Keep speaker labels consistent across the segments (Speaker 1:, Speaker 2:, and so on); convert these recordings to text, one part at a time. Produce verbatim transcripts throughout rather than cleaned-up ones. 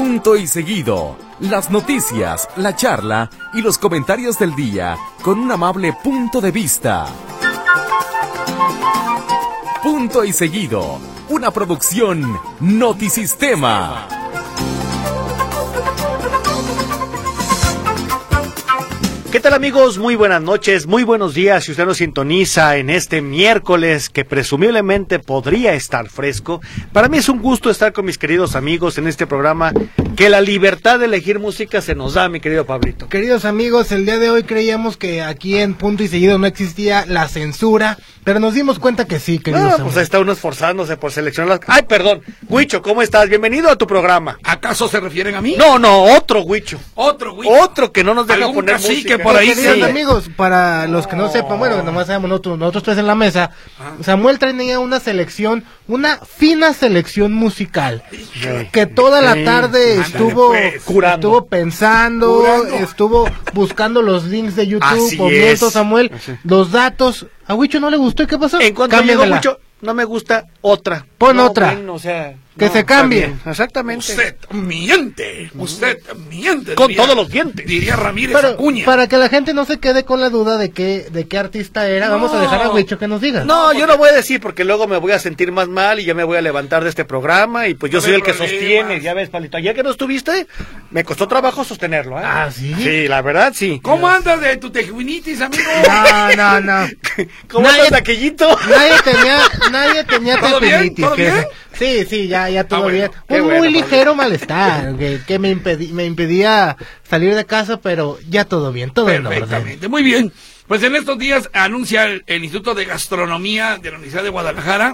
Speaker 1: Punto y seguido. Las noticias, la charla y los comentarios del día con un amable punto de vista. Punto y seguido. Una producción Notisistema.
Speaker 2: ¿Qué tal, amigos? Muy buenas noches, muy buenos días. Si usted nos sintoniza en este miércoles que presumiblemente podría estar fresco, para mí es un gusto estar con mis queridos amigos en este programa que la libertad de elegir música se nos da, mi querido Pablito.
Speaker 3: Queridos amigos, el día de hoy creíamos que aquí en Punto y Seguido no existía la censura, pero nos dimos cuenta que sí, queridos
Speaker 2: No,
Speaker 3: amigos.
Speaker 2: pues ahí está uno esforzándose por seleccionar las... Ay, perdón, Huicho, ¿cómo estás? Bienvenido a tu programa.
Speaker 4: ¿Acaso se refieren a mí?
Speaker 2: No, no, otro Huicho.
Speaker 4: Otro Huicho.
Speaker 2: Otro que no nos deja
Speaker 4: ¿Algún
Speaker 2: poner
Speaker 4: cacique
Speaker 2: música
Speaker 4: por ahí?
Speaker 3: Queridos
Speaker 2: Sí.
Speaker 3: amigos, para los que no sepan, bueno, nomás sabemos nosotros, nosotros tres en la mesa,
Speaker 4: Ah.
Speaker 3: Samuel tenía una selección, una fina selección musical, que toda la
Speaker 2: Sí.
Speaker 3: tarde
Speaker 4: Ándale,
Speaker 3: estuvo,
Speaker 4: pues.
Speaker 2: Curando.
Speaker 3: estuvo pensando,
Speaker 4: Curando.
Speaker 3: estuvo buscando los links de YouTube,
Speaker 2: Así
Speaker 3: por mientras,
Speaker 2: es.
Speaker 3: Samuel,
Speaker 2: Así.
Speaker 3: los datos. A Huicho no le gustó, ¿y qué pasó?
Speaker 2: En cuanto
Speaker 3: Cámbiamela.
Speaker 2: llegó Huicho, no me gusta otra.
Speaker 3: Pon
Speaker 2: No,
Speaker 3: otra.
Speaker 2: bueno, o sea,
Speaker 3: Que
Speaker 2: no,
Speaker 3: se
Speaker 2: está
Speaker 3: cambie.
Speaker 2: bien. Exactamente.
Speaker 4: Usted miente, usted miente.
Speaker 2: Con
Speaker 4: diría-
Speaker 2: todos los dientes.
Speaker 4: Diría Ramírez
Speaker 3: Pero
Speaker 4: Acuña.
Speaker 3: para que la gente no se quede con la duda de qué, de qué artista era, vamos a dejar a Huicho que nos diga.
Speaker 2: No, yo no voy a decir porque luego me voy a sentir más mal y ya me voy a levantar de este programa y pues yo
Speaker 4: No
Speaker 2: soy
Speaker 4: hay
Speaker 2: el que
Speaker 4: problemas.
Speaker 2: sostiene, ya ves, Palito. Ayer que no estuviste, me costó trabajo sostenerlo, ¿eh?
Speaker 3: Ah, ¿sí?
Speaker 2: Sí, la verdad, sí.
Speaker 4: ¿Cómo andas de tu tejuinitis, amigo?
Speaker 3: No, no, no.
Speaker 2: ¿Cómo
Speaker 3: Nadie-
Speaker 2: andas, taquillito?
Speaker 3: Nadie tenía, nadie tenía
Speaker 4: ¿Todo bien?
Speaker 3: tefilitis,
Speaker 4: ¿Todo
Speaker 3: que-
Speaker 4: bien?
Speaker 3: Sí, sí, ya, ya todo
Speaker 4: Ah, bueno,
Speaker 3: bien.
Speaker 2: qué
Speaker 3: Un
Speaker 2: bueno,
Speaker 3: muy
Speaker 2: Pablo.
Speaker 3: ligero malestar que, que me, impedí- me impedía salir de casa, pero ya todo bien, todo en orden.
Speaker 4: Perfectamente, muy bien. Pues en estos días anuncia el, el Instituto de Gastronomía de la Universidad de Guadalajara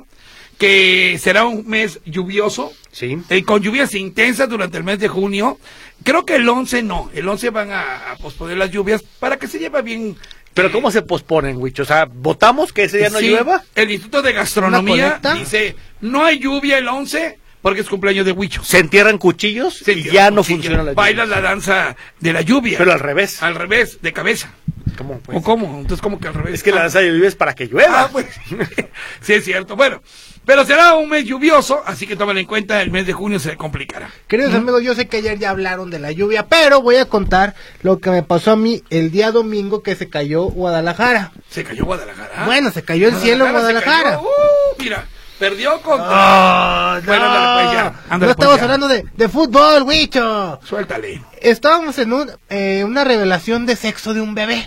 Speaker 4: que será un mes lluvioso,
Speaker 2: Sí.
Speaker 4: eh, con lluvias intensas durante el mes de junio. Creo que el once no, el once van a, a posponer las lluvias para que se lleve bien.
Speaker 2: Pero
Speaker 4: eh,
Speaker 2: ¿cómo se posponen, Huicho? O sea, ¿votamos que ese día no
Speaker 4: sí,
Speaker 2: llueva?
Speaker 4: El Instituto de Gastronomía
Speaker 3: colecta?
Speaker 4: dice, no hay lluvia el once porque es cumpleaños de Huicho.
Speaker 2: ¿Se entierran cuchillos?
Speaker 4: Se
Speaker 2: y
Speaker 4: entierran
Speaker 2: ya no
Speaker 4: cuchillos,
Speaker 2: funciona la lluvia.
Speaker 4: Bailan la danza de la lluvia.
Speaker 2: Pero al revés.
Speaker 4: Al revés, de cabeza.
Speaker 2: ¿Cómo, pues?
Speaker 4: ¿O cómo? Entonces, ¿cómo que al revés?
Speaker 2: Es que la
Speaker 4: Ah,
Speaker 2: danza de lluvia es para que llueva.
Speaker 4: Ah, pues, sí es cierto. Bueno, pero será un mes lluvioso, así que tomen en cuenta, el mes de junio se complicará.
Speaker 3: Queridos amigos, yo sé que ayer ya hablaron de la lluvia, pero voy a contar lo que me pasó a mí el día domingo que se cayó Guadalajara.
Speaker 4: Se cayó Guadalajara.
Speaker 3: Bueno, se cayó el cielo en
Speaker 4: se
Speaker 3: Guadalajara.
Speaker 4: cayó. Uh, mira, perdió contra...
Speaker 3: Oh, no,
Speaker 4: Bueno, ándale, pues, ya. Ándale,
Speaker 3: no estamos
Speaker 4: pues, ya.
Speaker 3: hablando de, de fútbol, Huicho.
Speaker 4: Suéltale.
Speaker 3: Estábamos en un, eh, una revelación de sexo de un bebé.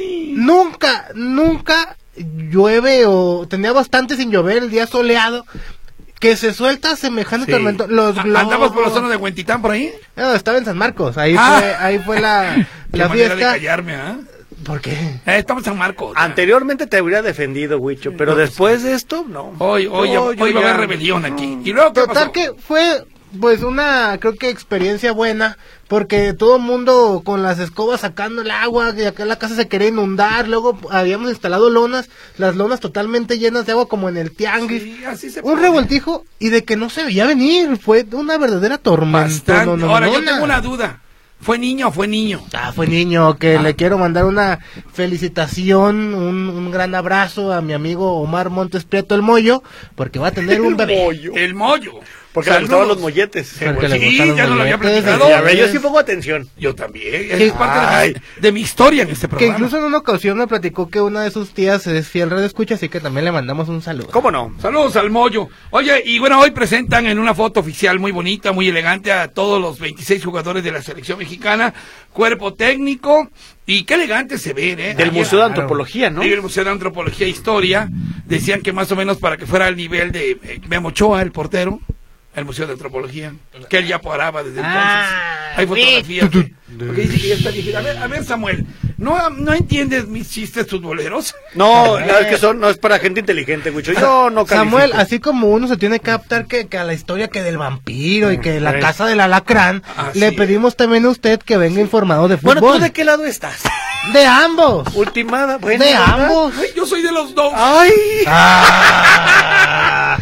Speaker 3: Nunca, nunca llueve o tenía bastante sin llover el día soleado que se suelta semejante
Speaker 2: Sí.
Speaker 3: tormento. Los
Speaker 4: A-
Speaker 3: globos.
Speaker 4: ¿Andamos por la zona de Huentitán por ahí?
Speaker 3: No, estaba en San Marcos. Ahí
Speaker 4: Ah.
Speaker 3: fue, ahí fue la,
Speaker 4: Qué
Speaker 3: la
Speaker 4: manera de
Speaker 3: fiesta.
Speaker 4: callarme, ¿ah?
Speaker 3: ¿Por qué?
Speaker 4: Eh, estamos en San Marcos. ya.
Speaker 2: Anteriormente te hubiera defendido, Huicho, pero
Speaker 4: No,
Speaker 2: después de esto, no.
Speaker 4: Hoy, hoy,
Speaker 2: No,
Speaker 4: hoy
Speaker 2: yo
Speaker 4: va a
Speaker 2: ya-
Speaker 4: haber rebelión aquí. ¿Y luego qué
Speaker 3: Total
Speaker 4: pasó?
Speaker 3: que fue pues una, creo que experiencia buena, porque todo el mundo con las escobas sacando el agua, y acá la casa se quería inundar, luego habíamos instalado lonas, las lonas totalmente llenas de agua como en el tianguis,
Speaker 4: Sí, así se
Speaker 3: un
Speaker 4: pone.
Speaker 3: revoltijo y de que no se veía venir, fue una verdadera tormenta.
Speaker 4: Bastante.
Speaker 3: no, no,
Speaker 4: Ahora,
Speaker 3: no,
Speaker 4: yo
Speaker 3: no.
Speaker 4: tengo una duda. ¿Fue niño o fue niño?
Speaker 3: Ah, fue niño, que
Speaker 4: Ah.
Speaker 3: le quiero mandar una felicitación, un, un gran abrazo a mi amigo Omar Montes Prieto el Mollo, porque va a tener un bebé.
Speaker 2: Mollo.
Speaker 4: El mollo.
Speaker 2: Porque le
Speaker 4: Saludos.
Speaker 2: gustaban los molletes.
Speaker 3: Porque le
Speaker 4: Sí,
Speaker 3: gustan los
Speaker 4: ya no lo había
Speaker 3: molletes,
Speaker 4: platicado.
Speaker 2: Sí, a ver, yo sí pongo atención.
Speaker 4: Yo también.
Speaker 3: Sí.
Speaker 4: Es parte de,
Speaker 2: Ay.
Speaker 4: mi, de mi historia en este
Speaker 3: Que
Speaker 4: programa.
Speaker 3: incluso en una ocasión me platicó que una de sus tías es fiel red escucha, así que también le mandamos un saludo.
Speaker 2: ¿Cómo no?
Speaker 4: Saludos al mollo. Oye, y bueno, hoy presentan en una foto oficial muy bonita, muy elegante a todos los veintiséis jugadores de la selección mexicana, cuerpo técnico, y qué elegante se ven, ¿eh?
Speaker 2: Del
Speaker 4: Ayer-
Speaker 2: Museo de
Speaker 3: claro.
Speaker 2: Antropología, ¿no?
Speaker 4: Sí, el Museo de Antropología e Historia, decían que más o menos para que fuera al nivel de eh, Memo Ochoa, el portero, el Museo de Antropología, que él ya paraba desde entonces.
Speaker 3: Ah,
Speaker 4: Hay
Speaker 3: sí.
Speaker 4: fotografías. que- Porque dice que ya está viejita. A ver, a ver, Samuel, ¿no, ¿no entiendes mis chistes futboleros?
Speaker 2: No, no, es que son, no es para gente inteligente, Huicho. Yo no califico.
Speaker 3: Samuel, así como uno se tiene que adaptar que, que a la historia que del vampiro y que la
Speaker 2: sí.
Speaker 3: casa del alacrán,
Speaker 4: Así
Speaker 3: le
Speaker 4: es.
Speaker 3: pedimos también a usted que venga informado de fútbol.
Speaker 2: Bueno, ¿tú de qué lado estás?
Speaker 3: De ambos.
Speaker 2: Ultimada, bueno.
Speaker 3: De
Speaker 2: ¿verdad?
Speaker 3: ambos.
Speaker 4: Ay, yo soy de los dos.
Speaker 2: ¡Ay!
Speaker 3: Ah.
Speaker 2: Ya,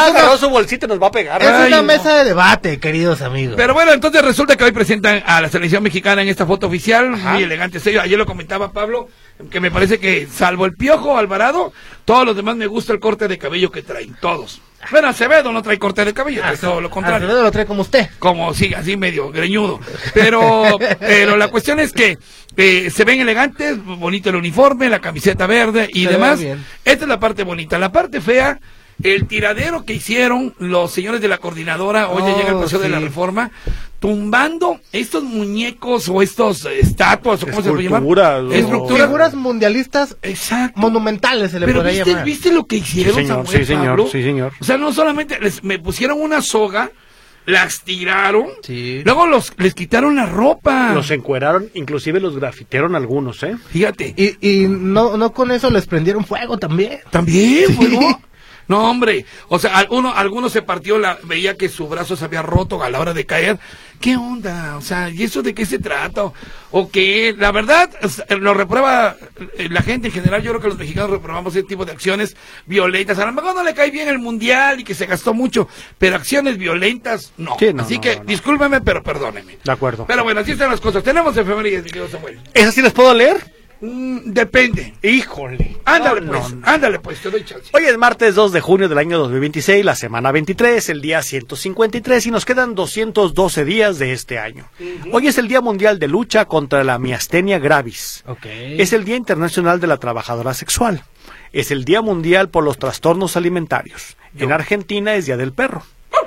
Speaker 2: agarró
Speaker 3: una,
Speaker 2: su bolsita y nos va a pegar.
Speaker 3: es
Speaker 4: Ay,
Speaker 3: una
Speaker 4: no.
Speaker 3: mesa de debate, queridos amigos.
Speaker 4: Pero bueno, entonces resulta que hoy presentan a la selección mexicana en esta foto oficial,
Speaker 2: Ajá.
Speaker 4: muy elegante, serio. Ayer lo comentaba Pablo, que me parece que salvo el Piojo Alvarado, todos los demás me gusta el corte de cabello que traen, todos. Bueno, Acevedo no trae corte de cabello, es todo lo contrario.
Speaker 3: Alfredo lo trae como usted.
Speaker 4: Como, sí, así medio greñudo. Pero, pero la cuestión es que eh, se ven elegantes, bonito el uniforme, la camiseta verde y
Speaker 3: Se ve
Speaker 4: demás.
Speaker 3: bien.
Speaker 4: Esta es la parte bonita. La parte fea, el tiradero que hicieron los señores de la coordinadora, hoy ya
Speaker 3: Oh,
Speaker 4: llega el Paseo de la
Speaker 3: sí.
Speaker 4: Reforma, tumbando estos muñecos o estos eh, estatuas, o cómo se puede llamar.
Speaker 2: Esculturas, o-
Speaker 4: Estructuras.
Speaker 3: Figuras mundialitas
Speaker 4: Exacto.
Speaker 3: monumentales se le
Speaker 4: Pero
Speaker 3: podría
Speaker 4: ¿viste,
Speaker 3: llamar.
Speaker 4: ¿viste lo que hicieron,
Speaker 2: Sí, señor,
Speaker 4: Samuel,
Speaker 2: sí, señor,
Speaker 4: Pablo?
Speaker 2: sí, señor.
Speaker 4: O sea, no solamente les, me pusieron una soga, las tiraron,
Speaker 3: Sí.
Speaker 4: luego los les quitaron la ropa.
Speaker 2: Los encueraron, inclusive los grafitearon algunos, ¿eh?
Speaker 4: Fíjate.
Speaker 3: Y, y no, no con eso les prendieron fuego también.
Speaker 4: También, bueno. No, hombre, o sea, alguno, algunos se partió, la, veía que su brazo se había roto a la hora de caer. ¿Qué onda? O sea, ¿y eso de qué se trata? O que, la verdad, es- lo reprueba eh, la gente en general. Yo creo que los mexicanos reprobamos ese tipo de acciones violentas. A lo mejor no le cae bien el mundial y que se gastó mucho, pero acciones violentas, no.
Speaker 2: Sí, no,
Speaker 4: así
Speaker 2: no,
Speaker 4: que,
Speaker 2: no, no.
Speaker 4: discúlpeme, pero perdóneme.
Speaker 2: De acuerdo.
Speaker 4: Pero bueno, así están las cosas. Tenemos efemérides, mi querido Samuel.
Speaker 2: ¿Esas sí las puedo leer?
Speaker 4: Mm, depende.
Speaker 2: Híjole.
Speaker 4: Ándale,
Speaker 2: No,
Speaker 4: pues,
Speaker 2: no, no.
Speaker 4: ándale, pues, te doy chance.
Speaker 2: Hoy es martes dos de junio del año dos mil veintiséis, la semana veintitrés, el día ciento cincuenta y tres y nos quedan doscientos doce días de este año. Hoy es el Día Mundial de Lucha contra la Miastenia Gravis.
Speaker 3: Ok.
Speaker 2: Es el Día Internacional de la Trabajadora Sexual. Es el Día Mundial por los Trastornos Alimentarios. En Argentina es Día del Perro.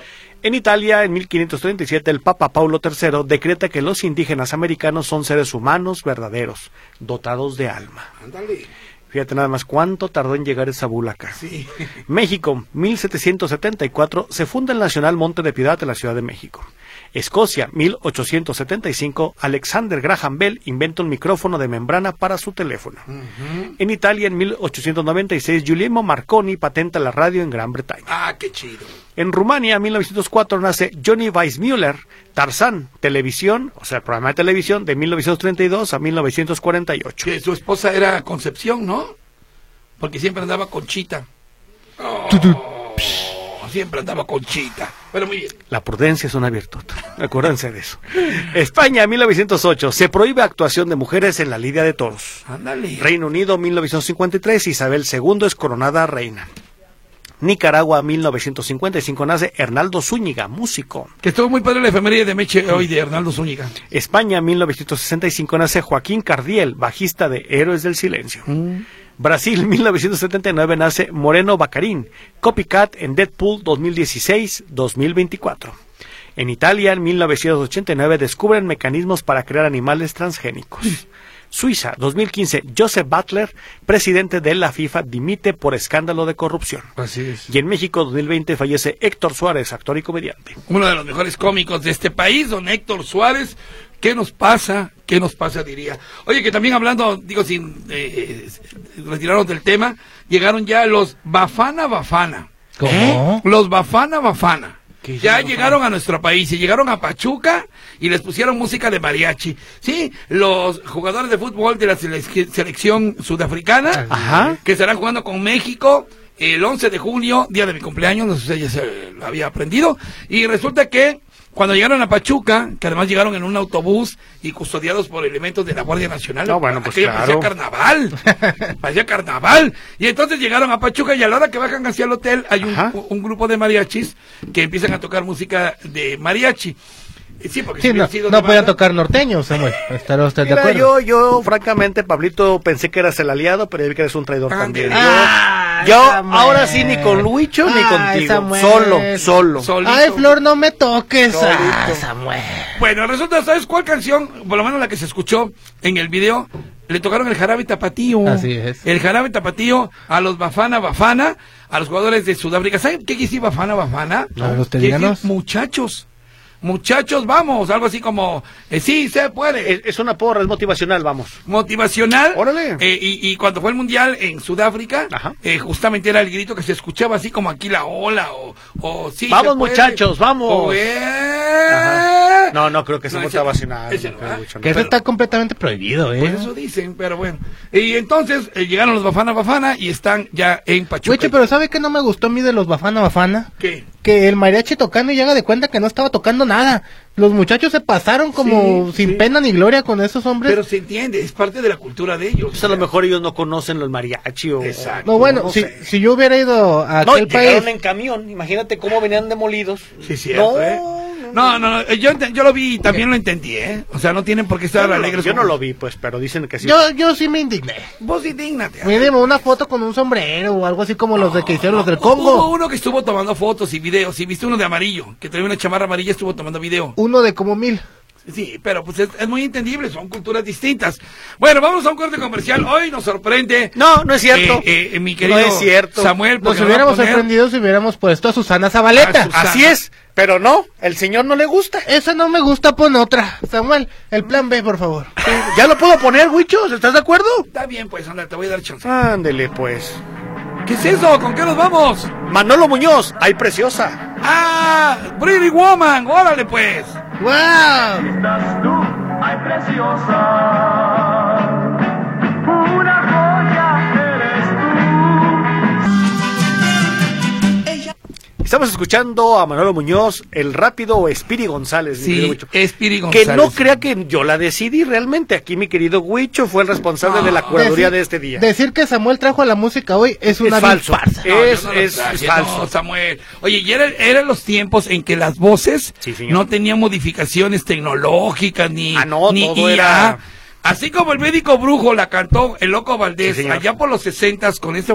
Speaker 2: En Italia, en mil quinientos treinta y siete, el Papa Paulo tercero decreta que los indígenas americanos son seres humanos verdaderos, dotados de alma.
Speaker 4: Ándale.
Speaker 2: Fíjate nada más cuánto tardó en llegar esa bula acá.
Speaker 4: Sí.
Speaker 2: México, mil setecientos setenta y cuatro, se funda el Nacional Monte de Piedad de la Ciudad de México. Escocia, mil ochocientos setenta y cinco, Alexander Graham Bell inventa un micrófono de membrana para su teléfono. En Italia, en mil ochocientos noventa y seis, Guglielmo Marconi patenta la radio en Gran Bretaña.
Speaker 4: Ah, qué chido.
Speaker 2: En Rumania, en mil novecientos cuatro, nace Johnny Weissmuller, Tarzán, televisión, o sea, el programa de televisión de mil novecientos treinta y dos a mil novecientos cuarenta y ocho.
Speaker 4: Que su esposa era Concepción, ¿no? Porque siempre andaba con Chita. Oh, siempre andaba con Chita. Pero muy bien.
Speaker 2: La prudencia es una virtud. Acuérdense de eso. España, mil novecientos ocho. Se prohíbe actuación de mujeres en la lidia de toros.
Speaker 4: Ándale.
Speaker 2: Reino Unido, mil novecientos cincuenta y tres. Isabel segunda es coronada reina. Nicaragua, mil novecientos cincuenta y cinco. Nace Hernaldo Zúñiga, músico.
Speaker 4: Que estuvo muy padre la efeméride de Meche hoy de Hernaldo Zúñiga.
Speaker 2: España, mil novecientos sesenta y cinco. Nace Joaquín Cardiel, bajista de Héroes del Silencio. Brasil, mil novecientos setenta y nueve, nace Moreno Baccarin, copycat en Deadpool dos mil dieciséis a dos mil veinticuatro. En Italia, en mil novecientos ochenta y nueve, descubren mecanismos para crear animales transgénicos. Suiza, dos mil quince, Joseph Butler, presidente de la FIFA, dimite por escándalo de corrupción.
Speaker 4: Así es.
Speaker 2: Y en México, dos mil veinte, fallece Héctor Suárez, actor y comediante.
Speaker 4: Uno de los mejores cómicos de este país, don Héctor Suárez. ¿Qué nos pasa? ¿Qué nos pasa? Diría. Oye, que también hablando, digo, sin eh, retirarnos del tema, llegaron ya los Bafana Bafana.
Speaker 3: ¿Cómo?
Speaker 4: Los Bafana Bafana.
Speaker 2: ¿Qué es
Speaker 4: Ya
Speaker 2: eso,
Speaker 4: llegaron a nuestro país y llegaron a Pachuca y les pusieron música de mariachi. Sí, los jugadores de fútbol de la sele- selección sudafricana,
Speaker 2: Ajá.
Speaker 4: que estarán jugando con México el once de junio, día de mi cumpleaños, no sé si ya se lo había aprendido, y resulta que cuando llegaron a Pachuca, que además llegaron en un autobús y custodiados por elementos de la Guardia Nacional,
Speaker 2: No, bueno, pues
Speaker 4: aquello
Speaker 2: claro.
Speaker 4: parecía carnaval, parecía carnaval, y entonces llegaron a Pachuca y a la hora que bajan hacia el hotel hay un,
Speaker 2: Ajá.
Speaker 4: un grupo de mariachis que empiezan a tocar música de mariachi. Eh, Sí, porque
Speaker 3: Sí,
Speaker 4: si
Speaker 3: no,
Speaker 4: hubiera sido
Speaker 3: no
Speaker 4: de
Speaker 3: podían
Speaker 4: banda-
Speaker 3: tocar norteños, Samuel. ¿Estará usted de
Speaker 2: Mira,
Speaker 3: acuerdo?
Speaker 2: yo, yo, francamente, Pablito, pensé que eras el aliado, pero ya vi que eres un traidor
Speaker 4: Ah,
Speaker 2: también.
Speaker 4: mira.
Speaker 2: Yo,
Speaker 3: Ay,
Speaker 2: yo
Speaker 3: Samuel.
Speaker 2: ahora sí, ni con Luicho ni
Speaker 3: Ay,
Speaker 2: contigo.
Speaker 3: Samuel.
Speaker 2: Solo, solo.
Speaker 4: Solito.
Speaker 3: Ay, Flor, no me toques.
Speaker 2: Solito.
Speaker 3: Ah, Samuel.
Speaker 4: Bueno, resulta, ¿sabes cuál canción? Por lo menos la que se escuchó en el video, le tocaron el jarabe tapatío.
Speaker 3: Así es.
Speaker 4: El jarabe tapatío a los Bafana Bafana, a los jugadores de Sudáfrica. ¿Saben qué quiere decir Bafana Bafana?
Speaker 3: A ver, usted
Speaker 4: Quiere decir
Speaker 3: díganos.
Speaker 4: muchachos. Muchachos, vamos, algo así como, eh, sí, se puede.
Speaker 2: Es, es una porra, es motivacional, vamos.
Speaker 4: Motivacional.
Speaker 2: Órale.
Speaker 4: Eh, y, y cuando fue el mundial en Sudáfrica,
Speaker 2: Ajá.
Speaker 4: eh, justamente era el grito que se escuchaba así como aquí la ola o, o sí.
Speaker 2: Vamos,
Speaker 4: se puede.
Speaker 2: muchachos, vamos.
Speaker 4: O, eh,
Speaker 2: Ajá. No, no creo que se
Speaker 4: No,
Speaker 2: vuelva a
Speaker 4: ese-
Speaker 2: vacinar.
Speaker 4: ese
Speaker 2: no
Speaker 4: no,
Speaker 2: creo
Speaker 4: ¿verdad?
Speaker 2: mucho, no.
Speaker 3: Que eso
Speaker 2: Pero-
Speaker 3: está completamente prohibido,
Speaker 4: Por
Speaker 3: ¿eh?
Speaker 4: eso dicen, pero bueno. Y entonces eh, llegaron los Bafana Bafana y están ya en Pachuca.
Speaker 3: Wicho, pero ¿sabe qué no me gustó a mí de los Bafana Bafana?
Speaker 4: ¿Qué?
Speaker 3: Que el mariachi tocando y llega de cuenta que no estaba tocando nada. Los muchachos se pasaron como
Speaker 4: Sí,
Speaker 3: sin
Speaker 4: sí.
Speaker 3: pena ni gloria con esos hombres.
Speaker 4: Pero se entiende, es parte de la cultura de ellos.
Speaker 2: Pues a lo mejor ellos no conocen los mariachi o...
Speaker 4: Exacto.
Speaker 3: no, bueno,
Speaker 2: no
Speaker 3: si,
Speaker 2: sé.
Speaker 3: si yo hubiera ido a
Speaker 2: No,
Speaker 3: aquel
Speaker 2: llegaron
Speaker 3: país...
Speaker 2: en camión. Imagínate cómo venían demolidos.
Speaker 4: Sí, cierto,
Speaker 2: no,
Speaker 4: ¿eh? No, no, no, yo, ent- yo lo vi y también lo entendí, ¿eh? O sea, no tienen por qué
Speaker 2: Yo
Speaker 4: estar
Speaker 2: no, lo,
Speaker 4: alegres.
Speaker 2: yo no
Speaker 4: como-
Speaker 2: lo vi, pues, pero dicen que sí.
Speaker 3: Yo, yo sí me indigné.
Speaker 4: Vos indígnate.
Speaker 3: Mínimo una foto con un sombrero o algo así como los de que hicieron los del
Speaker 4: Hubo
Speaker 3: Congo.
Speaker 4: uno que estuvo tomando fotos y videos, y viste uno de amarillo, que traía una chamarra amarilla, estuvo tomando video.
Speaker 3: Uno de como mil.
Speaker 4: Sí, pero pues es, es muy entendible, son culturas distintas. Bueno, vamos a un corte comercial. Hoy nos sorprende.
Speaker 2: No, no es cierto.
Speaker 4: eh, eh, mi querido
Speaker 2: No es cierto.
Speaker 4: Samuel,
Speaker 3: Nos
Speaker 4: porque nos va a
Speaker 3: hubiéramos
Speaker 4: poner-
Speaker 3: sorprendido si hubiéramos puesto a Susana Zabaleta.
Speaker 4: A Susana.
Speaker 2: Así es, pero no, el señor no le gusta.
Speaker 3: Esa no me gusta, pon otra. Samuel, el plan B, por favor.
Speaker 2: ¿Ya lo puedo poner, Huicho? ¿Estás de acuerdo?
Speaker 4: Está bien, pues, anda, te voy a dar chance.
Speaker 2: Ándele, pues.
Speaker 4: ¿Qué es eso? ¿Con qué nos vamos?
Speaker 2: Manolo Muñoz, ay, preciosa.
Speaker 4: ¡Ah! ¡Pretty Woman! ¡Órale, pues!
Speaker 3: ¡Wow!
Speaker 5: Estás tú, ay preciosa, una joya eres tú.
Speaker 2: Estamos escuchando a Manolo Muñoz, el rápido o Espiri González. mi querido
Speaker 4: Sí,
Speaker 2: Huicho.
Speaker 4: Espiri
Speaker 2: Que
Speaker 4: González.
Speaker 2: no crea que yo la decidí realmente. Aquí mi querido Huicho fue el responsable
Speaker 4: No.
Speaker 2: de la curaduría
Speaker 3: Decir-
Speaker 2: de este día.
Speaker 3: Decir que Samuel trajo la música hoy es una
Speaker 2: Es
Speaker 3: vil
Speaker 2: falso.
Speaker 3: farsa.
Speaker 4: No,
Speaker 2: Es,
Speaker 4: yo no lo
Speaker 2: es,
Speaker 4: traje,
Speaker 2: es falso.
Speaker 4: no, Samuel. Oye, y era- eran los tiempos en que las voces
Speaker 2: Sí, señor.
Speaker 4: no tenían modificaciones tecnológicas ni,
Speaker 2: Ah, no,
Speaker 4: ni
Speaker 2: todo
Speaker 4: I A.
Speaker 2: era-
Speaker 4: Así como el médico brujo la cantó el Loco Valdés
Speaker 2: Sí, señor.
Speaker 4: allá por los sesentas con ese...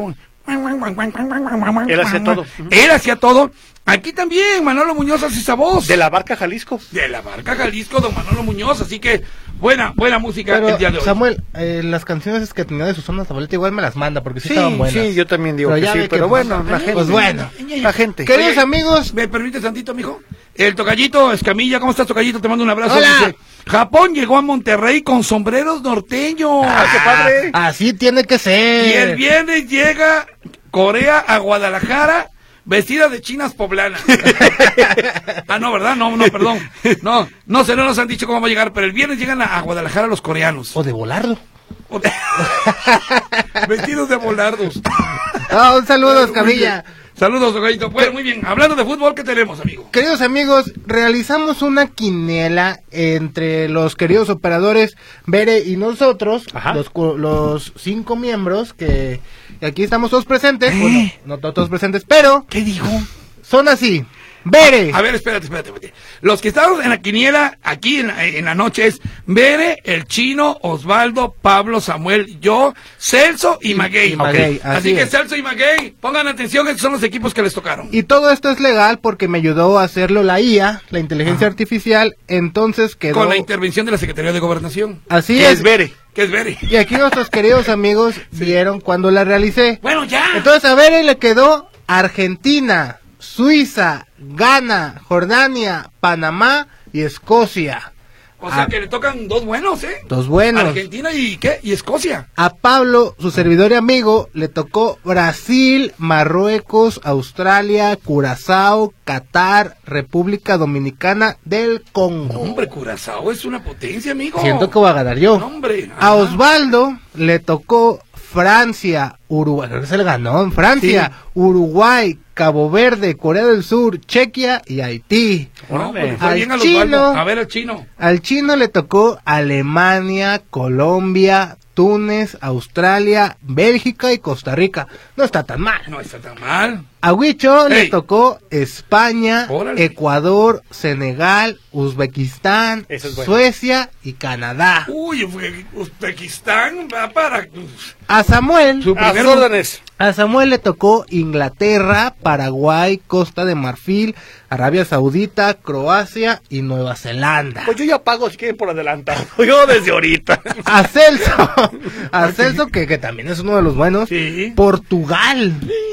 Speaker 2: Él hacía todo.
Speaker 4: Él hacía todo. Aquí también Manolo Muñoz hace esa voz.
Speaker 2: De la Barca Jalisco.
Speaker 4: De la Barca Jalisco, don Manolo Muñoz. Así que buena, buena música el día de
Speaker 3: Pero,
Speaker 4: hoy.
Speaker 3: Samuel, eh, las canciones que tenía de Susana Zabaleta igual me las manda porque sí, estaban buenas.
Speaker 2: sí, yo también digo
Speaker 3: Pero
Speaker 2: que
Speaker 3: ya
Speaker 2: sí,
Speaker 3: ve que
Speaker 2: pero
Speaker 3: pues,
Speaker 2: bueno, la gente.
Speaker 3: pues bueno.
Speaker 2: La gente.
Speaker 3: Queridos
Speaker 4: Oye,
Speaker 3: amigos,
Speaker 4: ¿Me permites tantito, mijo? El tocallito Escamilla, ¿cómo estás, tocallito? Te mando un abrazo.
Speaker 3: Hola.
Speaker 4: Dice, Japón llegó a Monterrey con sombreros norteños.
Speaker 2: Ah, qué padre.
Speaker 3: así tiene que ser.
Speaker 4: Y el viernes llega Corea a Guadalajara vestida de chinas poblanas. Ah, no, ¿verdad? No, no, perdón. No, no sé, no nos han dicho cómo va a llegar, pero el viernes llegan a, a Guadalajara los coreanos.
Speaker 3: O de volarlo.
Speaker 4: Vestidos de volardos.
Speaker 3: Ah, un saludo,
Speaker 4: Muy
Speaker 3: Escamilla.
Speaker 4: bien. Saludos, tocallito. Bueno, muy bien. Hablando de fútbol, ¿qué tenemos, amigo?
Speaker 3: Queridos amigos, realizamos una quiniela entre los queridos operadores Bere y nosotros,
Speaker 2: Ajá.
Speaker 3: los, cu- los cinco miembros que aquí estamos todos presentes,
Speaker 4: ¿Eh?
Speaker 3: bueno, no to- todos presentes, pero
Speaker 4: ¿Qué dijo?
Speaker 3: son así. Bere,
Speaker 4: A ver, espérate, espérate, espérate. Los que estamos en la quiniela aquí en la, en la noche es Bere, el Chino, Osvaldo, Pablo, Samuel, yo, Celso y,
Speaker 3: Y-
Speaker 4: Maguey.
Speaker 3: y Maguey,
Speaker 4: Ok.
Speaker 3: así
Speaker 4: Así que
Speaker 3: es.
Speaker 4: Celso y Maguey, pongan atención, estos son los equipos que les tocaron.
Speaker 3: y todo esto es legal porque me ayudó a hacerlo la I A, la inteligencia artificial, entonces quedó
Speaker 4: Con la intervención de la Secretaría de Gobernación.
Speaker 3: así
Speaker 2: ¿Qué
Speaker 3: es.
Speaker 2: es Bere?
Speaker 4: Que es Bere.
Speaker 3: Y aquí nuestros queridos amigos vieron cuando la realicé.
Speaker 4: Bueno, ya.
Speaker 3: Entonces a Bere le quedó Argentina, Suiza, Ghana, Jordania, Panamá y Escocia.
Speaker 4: o sea
Speaker 3: a-
Speaker 4: que le tocan dos buenos, ¿eh?
Speaker 3: Dos buenos.
Speaker 4: Argentina y ¿qué? Y Escocia.
Speaker 3: A Pablo, su servidor y amigo, le tocó Brasil, Marruecos, Australia, Curazao, Qatar, República Dominicana del Congo.
Speaker 4: Hombre, Curazao es una potencia, amigo.
Speaker 3: Siento que voy a ganar yo.
Speaker 4: No, hombre.
Speaker 3: A
Speaker 4: Ajá.
Speaker 3: Osvaldo le tocó Francia, Uruguay, creo que se le ganó en Francia, Uruguay, Cabo Verde, Corea del Sur, Chequia y Haití.
Speaker 4: No, pues, le fue
Speaker 3: Al
Speaker 4: bien a los
Speaker 3: chino.
Speaker 4: Osvaldo. A ver, al chino.
Speaker 3: Al chino le tocó Alemania, Colombia, Túnez, Australia, Bélgica y Costa Rica. No está tan mal.
Speaker 4: No está tan mal.
Speaker 3: A Huicho le
Speaker 4: Ey.
Speaker 3: tocó España,
Speaker 4: Órale.
Speaker 3: Ecuador, Senegal, Uzbekistán,
Speaker 2: Eso es bueno.
Speaker 3: Suecia y Canadá.
Speaker 4: Uy, Uzbe- Uzbekistán va para
Speaker 3: A Samuel,
Speaker 4: su
Speaker 2: A sus
Speaker 4: primer
Speaker 2: órdenes.
Speaker 3: a Samuel le tocó Inglaterra, Paraguay, Costa de Marfil, Arabia Saudita, Croacia y Nueva Zelanda.
Speaker 2: Pues yo ya pago si quieren por adelantado. Yo desde ahorita.
Speaker 3: A Celso, a Celso que, que también es uno de los buenos.
Speaker 4: Sí.
Speaker 3: Portugal,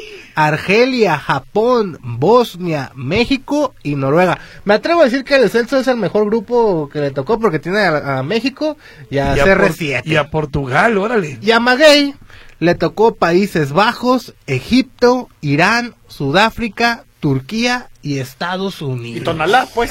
Speaker 3: Argelia, Japón, Bosnia, México y Noruega. Me atrevo a decir que el Celso es el mejor grupo que le tocó porque tiene a, a México y a
Speaker 4: y a,
Speaker 3: C R
Speaker 4: Por-
Speaker 3: siete.
Speaker 4: y a Portugal, órale.
Speaker 3: Y a Maguey le tocó Países Bajos, Egipto, Irán, Sudáfrica, Turquía y Estados
Speaker 2: Y
Speaker 3: Unidos.
Speaker 2: Tonalá, pues.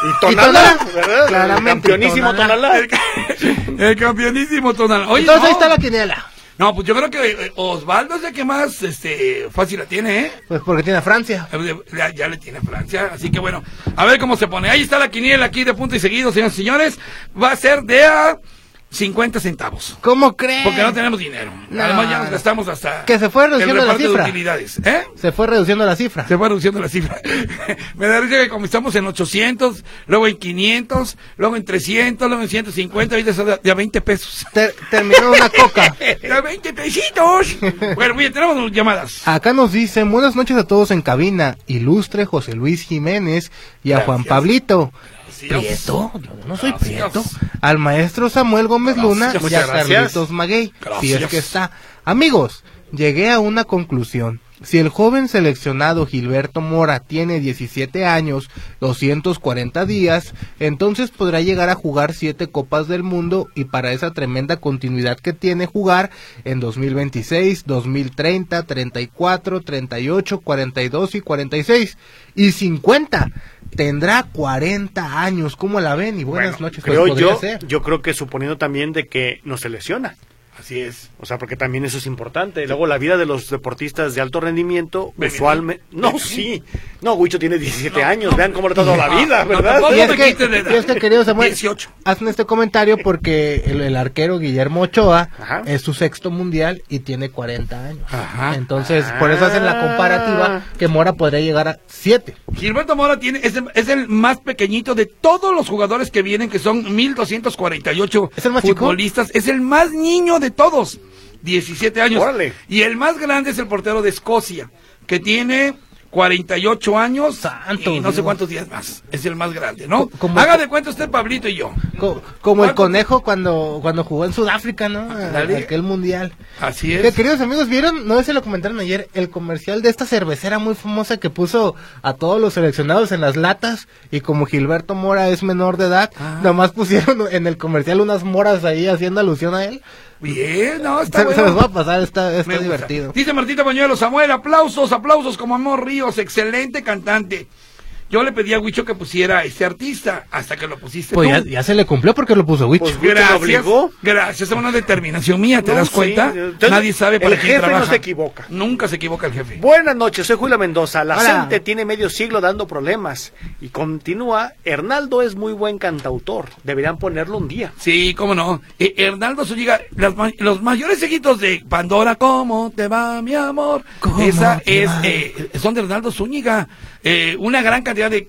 Speaker 2: Y Tonalá, ¿verdad?
Speaker 3: Claramente,
Speaker 2: El campeonísimo
Speaker 3: Tonalá.
Speaker 2: Tonalá.
Speaker 4: El campeonísimo Tonal. Oye,
Speaker 3: Entonces
Speaker 4: no.
Speaker 3: ahí está la quiniela.
Speaker 4: No, pues yo creo que eh, Osvaldo es el que más este, fácil la tiene, ¿eh?
Speaker 3: Pues porque tiene a Francia.
Speaker 4: Ya, ya le tiene Francia, así que bueno, a ver cómo se pone. Ahí está la quiniela aquí de punto y seguido, señores y señores. Va a ser de a cincuenta centavos.
Speaker 3: ¿Cómo crees?
Speaker 4: Porque no tenemos dinero.
Speaker 3: No.
Speaker 4: Además ya nos gastamos hasta
Speaker 3: Que se fue reduciendo
Speaker 4: el
Speaker 3: la
Speaker 4: reparto
Speaker 3: cifra.
Speaker 4: de utilidades. ¿Eh?
Speaker 3: Se fue reduciendo la cifra.
Speaker 4: Se fue reduciendo la cifra. Me da risa que comenzamos en ochocientos, luego en quinientos, luego en trescientos, luego en ciento cincuenta, ahorita está de a veinte pesos.
Speaker 3: Ter- terminó una coca.
Speaker 4: De a veinte pesitos. Bueno, bien, tenemos llamadas.
Speaker 3: Acá nos dicen, buenas noches a todos en cabina, ilustre José Luis Jiménez y a
Speaker 4: Gracias.
Speaker 3: Juan Pablito.
Speaker 4: Gracias.
Speaker 3: Prieto, yo no soy
Speaker 4: Gracias.
Speaker 3: Prieto. Al maestro Samuel Gómez Luna
Speaker 4: Gracias.
Speaker 3: y a
Speaker 2: Muchas gracias.
Speaker 3: Carlitos Maguey. Si es
Speaker 4: Gracias.
Speaker 3: que está. Amigos, llegué a una conclusión. Si el joven seleccionado Gilberto Mora tiene diecisiete años, doscientos cuarenta días, entonces podrá llegar a jugar siete Copas del Mundo y para esa tremenda continuidad que tiene jugar en dos mil veintiséis, dos mil treinta, treinta y cuatro, treinta y ocho, cuarenta y dos y cuarenta y seis y cincuenta. Tendrá cuarenta años, ¿cómo la ven? Y buenas
Speaker 2: Bueno,
Speaker 3: noches, pues
Speaker 2: creo
Speaker 3: podría
Speaker 2: yo,
Speaker 3: ser.
Speaker 2: yo creo que suponiendo también de que no se lesiona.
Speaker 4: Así es.
Speaker 2: O sea, porque también eso es importante. Luego la vida de los deportistas de alto rendimiento,
Speaker 4: Ven,
Speaker 2: usualmente...
Speaker 4: ven.
Speaker 2: No,
Speaker 4: Ven.
Speaker 2: sí. No, Huicho tiene diecisiete
Speaker 4: No,
Speaker 2: años.
Speaker 4: no.
Speaker 2: Vean cómo le está dando la vida,
Speaker 4: No,
Speaker 2: ¿verdad?
Speaker 4: tampoco
Speaker 3: Y es
Speaker 4: me
Speaker 3: que,
Speaker 4: quites la edad.
Speaker 3: y es que, querido Samuel,
Speaker 4: dieciocho.
Speaker 3: hacen este comentario porque el, el arquero Guillermo Ochoa
Speaker 2: Ajá.
Speaker 3: es su sexto mundial y tiene cuarenta años.
Speaker 4: Ajá.
Speaker 3: Entonces, por eso hacen la comparativa que Mora podría llegar a siete.
Speaker 4: Gilberto Mora tiene, es, el, es el más pequeñito de todos los jugadores que vienen, que son mil doscientos cuarenta y ocho
Speaker 3: ¿Es el más chico?
Speaker 4: futbolistas. Es el más niño de todos, diecisiete años.
Speaker 2: Órale.
Speaker 4: Y el más grande es el portero de Escocia, que tiene cuarenta y ocho años
Speaker 3: Santo
Speaker 4: y no sé
Speaker 3: Dios.
Speaker 4: cuántos días más. Es el más grande, ¿no?
Speaker 3: Co- como-
Speaker 4: Haga de cuenta usted, Pablito y yo.
Speaker 3: Co- como el
Speaker 4: ¿Cuánto?
Speaker 3: conejo cuando, cuando jugó en Sudáfrica, ¿no?
Speaker 4: Ándale.
Speaker 3: Aquel mundial.
Speaker 4: Así
Speaker 3: Que,
Speaker 4: es.
Speaker 3: queridos amigos, ¿vieron? No sé si lo comentaron ayer, el comercial de esta cervecera muy famosa que puso a todos los seleccionados en las latas y como Gilberto Mora es menor de edad,
Speaker 4: Ah.
Speaker 3: nomás pusieron en el comercial unas moras ahí haciendo alusión a él.
Speaker 4: Bien, no,
Speaker 3: Se,
Speaker 4: está
Speaker 3: se
Speaker 4: bueno.
Speaker 3: los va a pasar, está, está
Speaker 4: Me gusta.
Speaker 3: divertido.
Speaker 4: Dice Martita Bañuelo, Samuel, aplausos, aplausos como Amor Ríos, excelente cantante. Yo le pedí a Huicho que pusiera a este artista, hasta que lo pusiste
Speaker 3: Pues
Speaker 4: tú.
Speaker 3: ya, ya se le cumplió porque lo puso Wicho.
Speaker 2: Pues, ¿Huicho lo
Speaker 4: Gracias,
Speaker 2: obligó?
Speaker 4: gracias, es una determinación mía, ¿te
Speaker 2: No,
Speaker 4: das
Speaker 2: sí.
Speaker 4: cuenta?
Speaker 2: Entonces,
Speaker 4: Nadie sabe para
Speaker 2: el
Speaker 4: quién
Speaker 2: jefe no
Speaker 4: trabaja.
Speaker 2: se equivoca.
Speaker 4: Nunca se equivoca el jefe.
Speaker 2: Buenas noches, soy Julio Mendoza. La
Speaker 3: Hola.
Speaker 2: gente tiene medio siglo dando problemas. Y continúa, Hernaldo es muy buen cantautor. Deberían ponerlo un día.
Speaker 4: Sí, cómo no. Eh, Hernaldo Zúñiga, las ma- los mayores éxitos de Pandora, ¿cómo te va, mi amor?
Speaker 3: ¿Cómo
Speaker 4: Esa
Speaker 3: te
Speaker 4: es,
Speaker 3: va?
Speaker 4: eh, son de Hernaldo Zúñiga. Eh, una gran cantidad de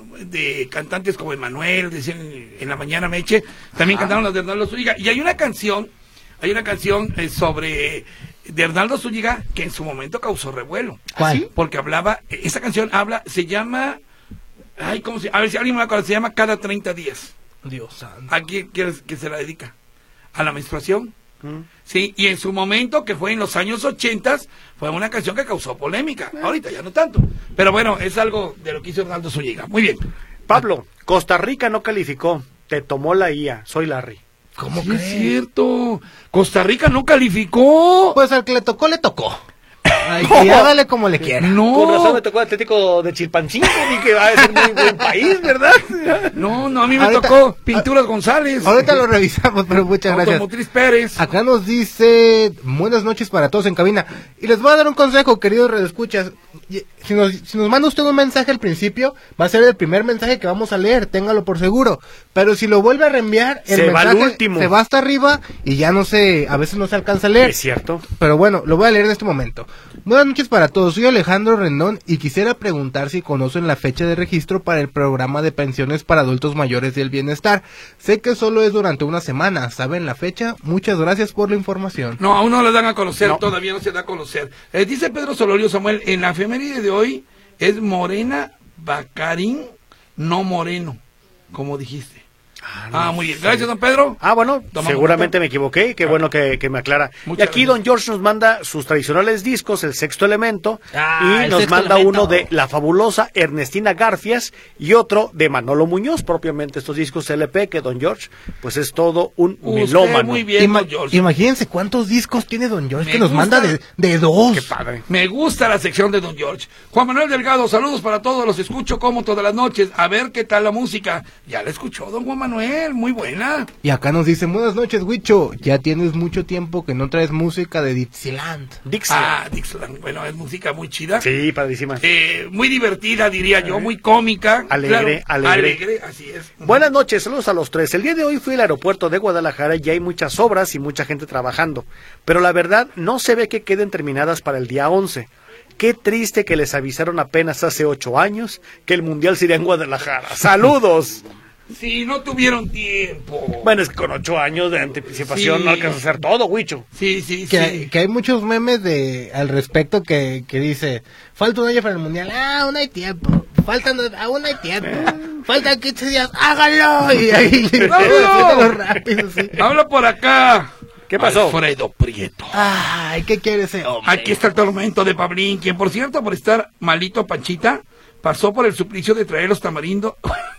Speaker 4: de cantantes como Emanuel, decían en la mañana Meche, también cantaron las de Hernaldo Zúñiga. Y hay una canción, hay una canción eh, sobre de Hernaldo Zúñiga que en su momento causó revuelo.
Speaker 3: ¿Cuál?
Speaker 4: ¿Sí? Porque hablaba, esa canción habla, se llama, ay, ¿cómo se A ver si alguien me acuerda, se llama Cada treinta días.
Speaker 3: Dios santo.
Speaker 4: ¿A quién quieres que se la dedica? ¿A la menstruación?
Speaker 2: Mm.
Speaker 4: Sí, y en su momento, que fue en los años ochentas, fue una canción que causó polémica. Ahorita ya no tanto. Pero bueno, es algo de lo que hizo Hernaldo Zúñiga. Muy bien.
Speaker 2: Pablo, Costa Rica no calificó. Te tomó la I A. Soy Larry.
Speaker 3: ¿Cómo
Speaker 4: Sí, es
Speaker 3: crees?
Speaker 4: cierto. Costa Rica no calificó.
Speaker 3: Pues al que le tocó, le tocó. Ay,
Speaker 2: No.
Speaker 3: y hágale como le quiera.
Speaker 4: no.
Speaker 2: Con razón me tocó Atlético de Chilpancingo. Y que va a ser muy buen país, ¿verdad?
Speaker 4: No, no, a mí me
Speaker 3: Ahorita-
Speaker 4: tocó Pinturas González.
Speaker 3: Ahorita lo revisamos, pero muchas gracias.
Speaker 4: Automotriz Pérez.
Speaker 3: Acá nos dice, buenas noches para todos en cabina. Y les voy a dar un consejo, queridos redescuchas. Y- Si nos, si nos manda usted un mensaje al principio, va a ser el primer mensaje que vamos a leer, téngalo por seguro. Pero si lo vuelve a reenviar, el
Speaker 2: Se va al
Speaker 3: mensaje
Speaker 2: último.
Speaker 3: se va hasta arriba y ya no se, a veces no se alcanza a leer.
Speaker 2: Es cierto.
Speaker 3: Pero bueno, lo voy a leer en este momento. Buenas noches para todos, soy Alejandro Rendón y quisiera preguntar si conocen la fecha de registro para el programa de pensiones para adultos mayores del bienestar. Sé que solo es durante una semana, ¿saben la fecha? Muchas gracias por la información.
Speaker 4: No, aún no le dan a conocer,
Speaker 2: No.
Speaker 4: todavía no se da a conocer. Eh, dice Pedro Solorio Samuel, en la efeméride de hoy es Morena Bacarín, no Moreno, como dijiste. Ah, muy bien. Gracias, don Pedro.
Speaker 2: Ah, bueno,
Speaker 4: Tomamos
Speaker 2: seguramente
Speaker 4: nota.
Speaker 2: me equivoqué, qué bueno que, que me aclara.
Speaker 4: Muchas
Speaker 2: y aquí
Speaker 4: gracias.
Speaker 2: don George nos manda sus tradicionales discos, El Sexto Elemento,
Speaker 3: Ah,
Speaker 2: y
Speaker 3: El
Speaker 2: nos
Speaker 3: Sexto
Speaker 2: manda
Speaker 3: Elemento.
Speaker 2: uno de la fabulosa Ernestina Garfias y otro de Manolo Muñoz, propiamente estos discos L P, que don George, pues es todo un
Speaker 4: Usted
Speaker 2: melómano.
Speaker 4: muy bien,
Speaker 3: Ima-
Speaker 4: don George.
Speaker 3: Imagínense cuántos discos tiene Don George
Speaker 4: Me
Speaker 3: que nos
Speaker 4: gusta.
Speaker 3: manda de, de dos.
Speaker 2: Qué padre.
Speaker 4: Me gusta la sección de don George. Juan Manuel Delgado, saludos para todos, los escucho como todas las noches. A ver qué tal la música. Ya la escuchó don Juan Manuel, muy buena.
Speaker 3: Y acá nos dicen, buenas noches, Huicho. Ya tienes mucho tiempo que no traes música de Dixieland.
Speaker 2: Dixieland.
Speaker 4: Ah, Dixieland, bueno, es música muy chida.
Speaker 2: Sí, padrísima.
Speaker 4: Eh, muy divertida, diría yo, muy cómica.
Speaker 2: Alegre,
Speaker 4: Claro,
Speaker 2: alegre.
Speaker 4: así es.
Speaker 2: Buenas noches, saludos a los tres. El día de hoy fui al aeropuerto de Guadalajara y hay muchas obras y mucha gente trabajando, pero la verdad no se ve que queden terminadas para el día once. Qué triste que les avisaron apenas hace ocho años que el Mundial sería en Guadalajara. ¡Saludos!
Speaker 4: Sí, no tuvieron tiempo.
Speaker 2: Bueno, es que con ocho años de anticipación
Speaker 4: Sí.
Speaker 2: no alcanza a hacer todo, Huicho.
Speaker 4: Sí, sí,
Speaker 3: Que,
Speaker 4: sí.
Speaker 3: hay, que hay muchos memes de al respecto que, que dice, falta un año para el mundial, ah, aún hay tiempo, faltan, aún hay tiempo, faltan quince días, hágalo, y ahí
Speaker 4: ¡Vámonos!
Speaker 3: haciéndolo rápido, sí.
Speaker 4: Habla por acá.
Speaker 2: ¿Qué pasó?
Speaker 4: Alfredo Prieto.
Speaker 3: Ay, ¿qué quiere ese hombre?
Speaker 4: Aquí está el tormento de Pablín, quien por cierto, por estar malito Panchita, pasó por el suplicio de traer los tamarindos.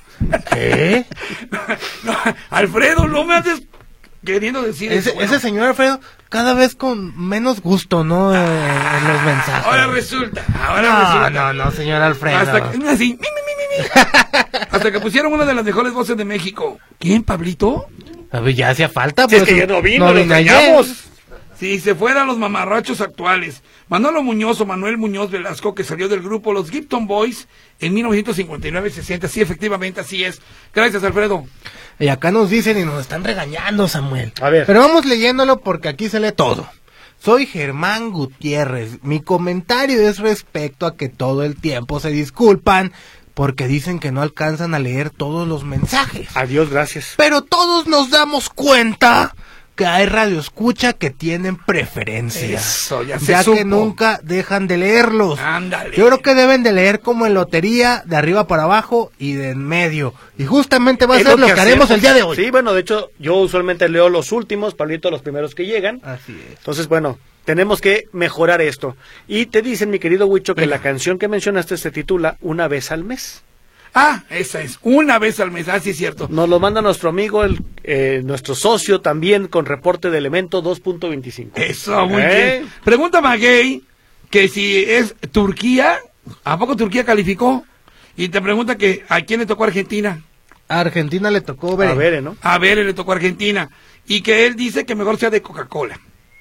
Speaker 3: ¿Qué?
Speaker 4: No, Alfredo, no me haces queriendo decir
Speaker 3: Ese,
Speaker 4: eso. bueno.
Speaker 3: ese señor Alfredo, cada vez con menos gusto, ¿no? Eh, en los mensajes.
Speaker 4: Ahora resulta, ahora
Speaker 3: no,
Speaker 4: resulta.
Speaker 3: no, no, señor Alfredo.
Speaker 4: Hasta que, así, mi, mi, mi, mi, mi. Hasta que pusieron una de las mejores voces de México. ¿Quién, Pablito?
Speaker 3: A ver, ya hacía falta.
Speaker 2: Si es
Speaker 3: por
Speaker 2: que
Speaker 3: eso
Speaker 2: ya no vino, lo
Speaker 3: vino ayer.
Speaker 2: extrañamos.
Speaker 4: Si se fueran los mamarrachos actuales. Manolo Muñoz o Manuel Muñoz Velasco, que salió del grupo Los Gibson Boys en mil novecientos cincuenta y nueve sesenta. Sí, efectivamente, así es. Gracias, Alfredo.
Speaker 3: Y acá nos dicen y nos están regañando, Samuel.
Speaker 2: A ver.
Speaker 3: Pero vamos leyéndolo porque aquí se lee todo. Soy Germán Gutiérrez. Mi comentario es respecto a que todo el tiempo se disculpan porque dicen que no alcanzan a leer todos los mensajes.
Speaker 2: Adiós, gracias.
Speaker 3: Pero todos nos damos cuenta que hay radioescucha que tienen preferencias.
Speaker 4: Eso, ya se
Speaker 3: ya
Speaker 4: supo.
Speaker 3: que nunca dejan de leerlos.
Speaker 4: Ándale.
Speaker 3: Yo creo que deben de leer como en lotería, de arriba para abajo y de en medio. Y justamente va a
Speaker 2: Es
Speaker 3: ser lo que, haremos
Speaker 2: hacemos.
Speaker 3: el día de hoy.
Speaker 2: Sí, bueno, de hecho, yo usualmente leo los últimos, Pablito, los primeros que llegan.
Speaker 3: Así es.
Speaker 2: Entonces, bueno, tenemos que mejorar esto. Y te dicen, mi querido Huicho, que
Speaker 4: Venga.
Speaker 2: la canción que mencionaste se titula Una vez al mes.
Speaker 4: Ah, esa es. Una vez al mes. Ah, sí, es cierto.
Speaker 2: Nos lo manda nuestro amigo, el, eh, nuestro socio también con reporte de elemento dos punto veinticinco.
Speaker 4: Eso, muy
Speaker 2: ¿Eh?
Speaker 4: bien. Pregunta a Maguey que si es Turquía, ¿a poco Turquía calificó? Y te pregunta que a quién le tocó Argentina.
Speaker 3: A Argentina le tocó ver.
Speaker 2: A ver, ¿no?
Speaker 4: A ver, le tocó Argentina. Y que él dice que mejor sea de Coca-Cola.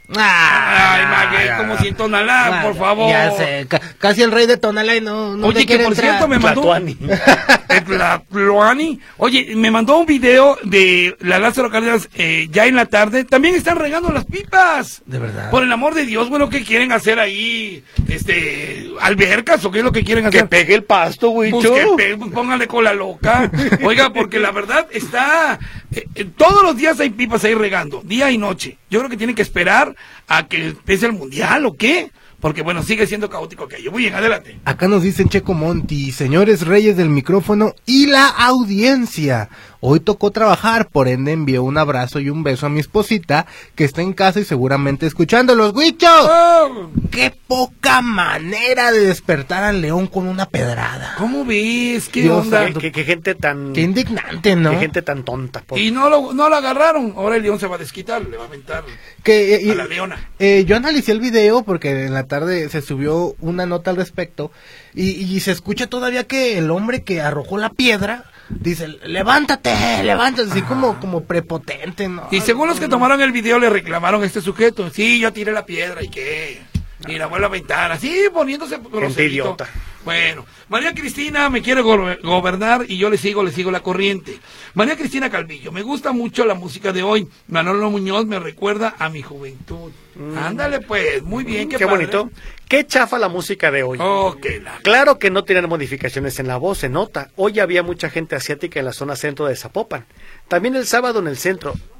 Speaker 3: Ah,
Speaker 4: Ay, Maguey,
Speaker 3: ya,
Speaker 4: como
Speaker 3: ya.
Speaker 4: si en Tonalá,
Speaker 3: Ah,
Speaker 4: por favor.
Speaker 3: Ya sé, ca- casi el rey de Tonalá y no, no
Speaker 4: Oye,
Speaker 3: te
Speaker 4: que
Speaker 3: quiere
Speaker 4: por
Speaker 3: entrar.
Speaker 4: cierto me mandó...
Speaker 2: Tlatuani.
Speaker 4: El Tlatuani. Oye, me mandó un video de la Lázaro Cárdenas eh, ya en la tarde. También están regando las pipas.
Speaker 3: De verdad.
Speaker 4: Por el amor de Dios, bueno, ¿qué quieren hacer ahí? Este, albercas o qué es lo que quieren
Speaker 2: Que
Speaker 4: hacer?
Speaker 2: pegue el pasto,
Speaker 4: Pues
Speaker 2: Huicho.
Speaker 4: que pe- pues póngale cola loca. Oiga, porque la verdad está... eh, eh, todos los días hay pipas ahí regando, día y noche. Yo creo que tienen que esperar a que empiece el mundial o qué. Porque bueno, sigue siendo caótico aquello. Muy bien, adelante.
Speaker 3: Acá nos dicen Checo Monti, señores reyes del micrófono y la audiencia. Hoy tocó trabajar, por ende envío un abrazo y un beso a mi esposita que está en casa y seguramente escuchando los Huichos.
Speaker 4: Oh,
Speaker 3: ¡Qué poca manera de despertar al león con una pedrada!
Speaker 4: ¿Cómo ves? ¿Qué
Speaker 3: Dios
Speaker 4: onda?
Speaker 3: santo.
Speaker 2: Qué, qué gente tan...
Speaker 3: ¡Qué indignante, ¿no?
Speaker 2: Qué gente tan tonta. por-
Speaker 4: Y no lo, no lo agarraron. Ahora el león se va a desquitar, le va a aventar
Speaker 3: Que, eh,
Speaker 4: a
Speaker 3: y-
Speaker 4: la leona.
Speaker 3: Eh, yo analicé el video porque en la tarde se subió una nota al respecto y, y se escucha todavía que el hombre que arrojó la piedra dice, levántate, levántate, así como, como prepotente, ¿no?
Speaker 4: Y según los que tomaron el video le reclamaron a este sujeto. Sí, yo tiré la piedra y qué. Y la vuelve a aventar, así poniéndose groserito.
Speaker 2: idiota.
Speaker 4: Bueno, María Cristina me quiere go- gobernar y yo le sigo, le sigo la corriente. María Cristina Calvillo, me gusta mucho la música de hoy. Manolo Muñoz me recuerda a mi juventud. Ándale pues, muy bien, qué,
Speaker 2: Qué
Speaker 4: padre.
Speaker 2: bonito. Qué chafa la música de hoy.
Speaker 4: Oh, qué la...
Speaker 2: Claro que no tienen modificaciones en la voz, se nota. Hoy había mucha gente asiática en la zona centro de Zapopan. También el sábado en el centro.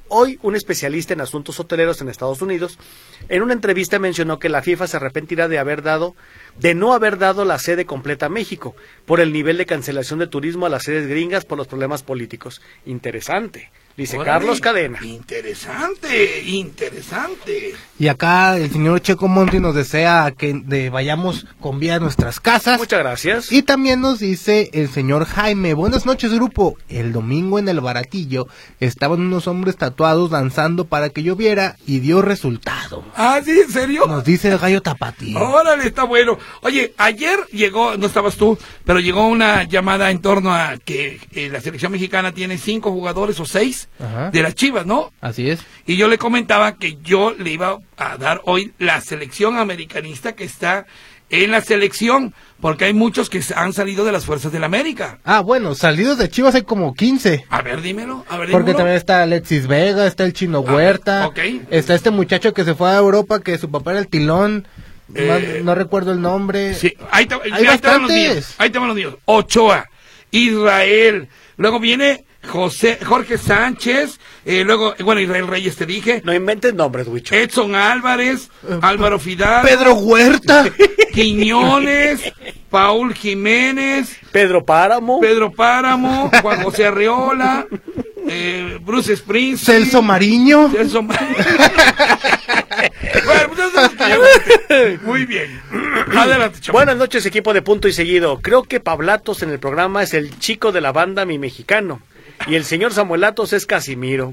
Speaker 2: Hoy, un especialista en asuntos hoteleros en Estados Unidos, en una entrevista mencionó que la FIFA se arrepentirá de haber dado, de no haber dado la sede completa a México, por el nivel de cancelación de turismo a las sedes gringas por los problemas políticos. Interesante, dice
Speaker 4: Órale,
Speaker 2: Carlos Cadena.
Speaker 4: Interesante, interesante.
Speaker 3: Y acá el señor Checo Monti nos desea que de, vayamos con vida a nuestras casas.
Speaker 2: Muchas gracias.
Speaker 3: Y también nos dice el señor Jaime, buenas noches grupo, el domingo en el Baratillo estaban unos hombres tatuados danzando para que yo viera y dio resultado.
Speaker 4: Ah, ¿sí? ¿En serio?
Speaker 3: Nos dice el gallo tapatío.
Speaker 4: Órale, está bueno. Oye, ayer llegó, no estabas tú, pero llegó una llamada en torno a que eh, la selección mexicana tiene cinco jugadores o seis
Speaker 3: Ajá.
Speaker 4: de las Chivas, ¿no?
Speaker 3: Así es.
Speaker 4: Y yo le comentaba que yo le iba a dar hoy la selección americanista que está en la selección, porque hay muchos que han salido de las fuerzas del América.
Speaker 3: Ah, bueno, salidos de Chivas hay como quince.
Speaker 4: A ver, dímelo, a ver,
Speaker 3: Porque
Speaker 4: dímelo.
Speaker 3: también está Alexis Vega, está el Chino
Speaker 4: A
Speaker 3: Huerta,
Speaker 4: ver, ok.
Speaker 3: está este muchacho que se fue a Europa, que su papá era el Tilón,
Speaker 4: Eh,
Speaker 3: no, no recuerdo el nombre.
Speaker 4: Sí, ahí te,
Speaker 3: Hay
Speaker 4: ahí te van los
Speaker 3: bastantes.
Speaker 4: míos, ahí te van los míos. Ochoa, Israel, luego viene José, Jorge Sánchez, eh, luego, bueno, Israel Reyes te dije,
Speaker 2: No inventes nombres, Huicho.
Speaker 4: Edson Álvarez, Álvaro Fidal,
Speaker 3: Pedro Huerta.
Speaker 4: Quiñones, Paul Jiménez,
Speaker 2: Pedro Páramo.
Speaker 4: Pedro Páramo, Juan José Arreola, eh, Bruce Springsteen,
Speaker 3: Celso Mariño.
Speaker 4: Celso Ma- Bueno, pues eso es lo que yo comenté. Muy bien. Adelante, chavo.
Speaker 2: Buenas noches, equipo de Punto y Seguido. Creo que Pablatos en el programa es el chico de la banda Mi Mexicano. Y el señor Samuelatos es Casimiro.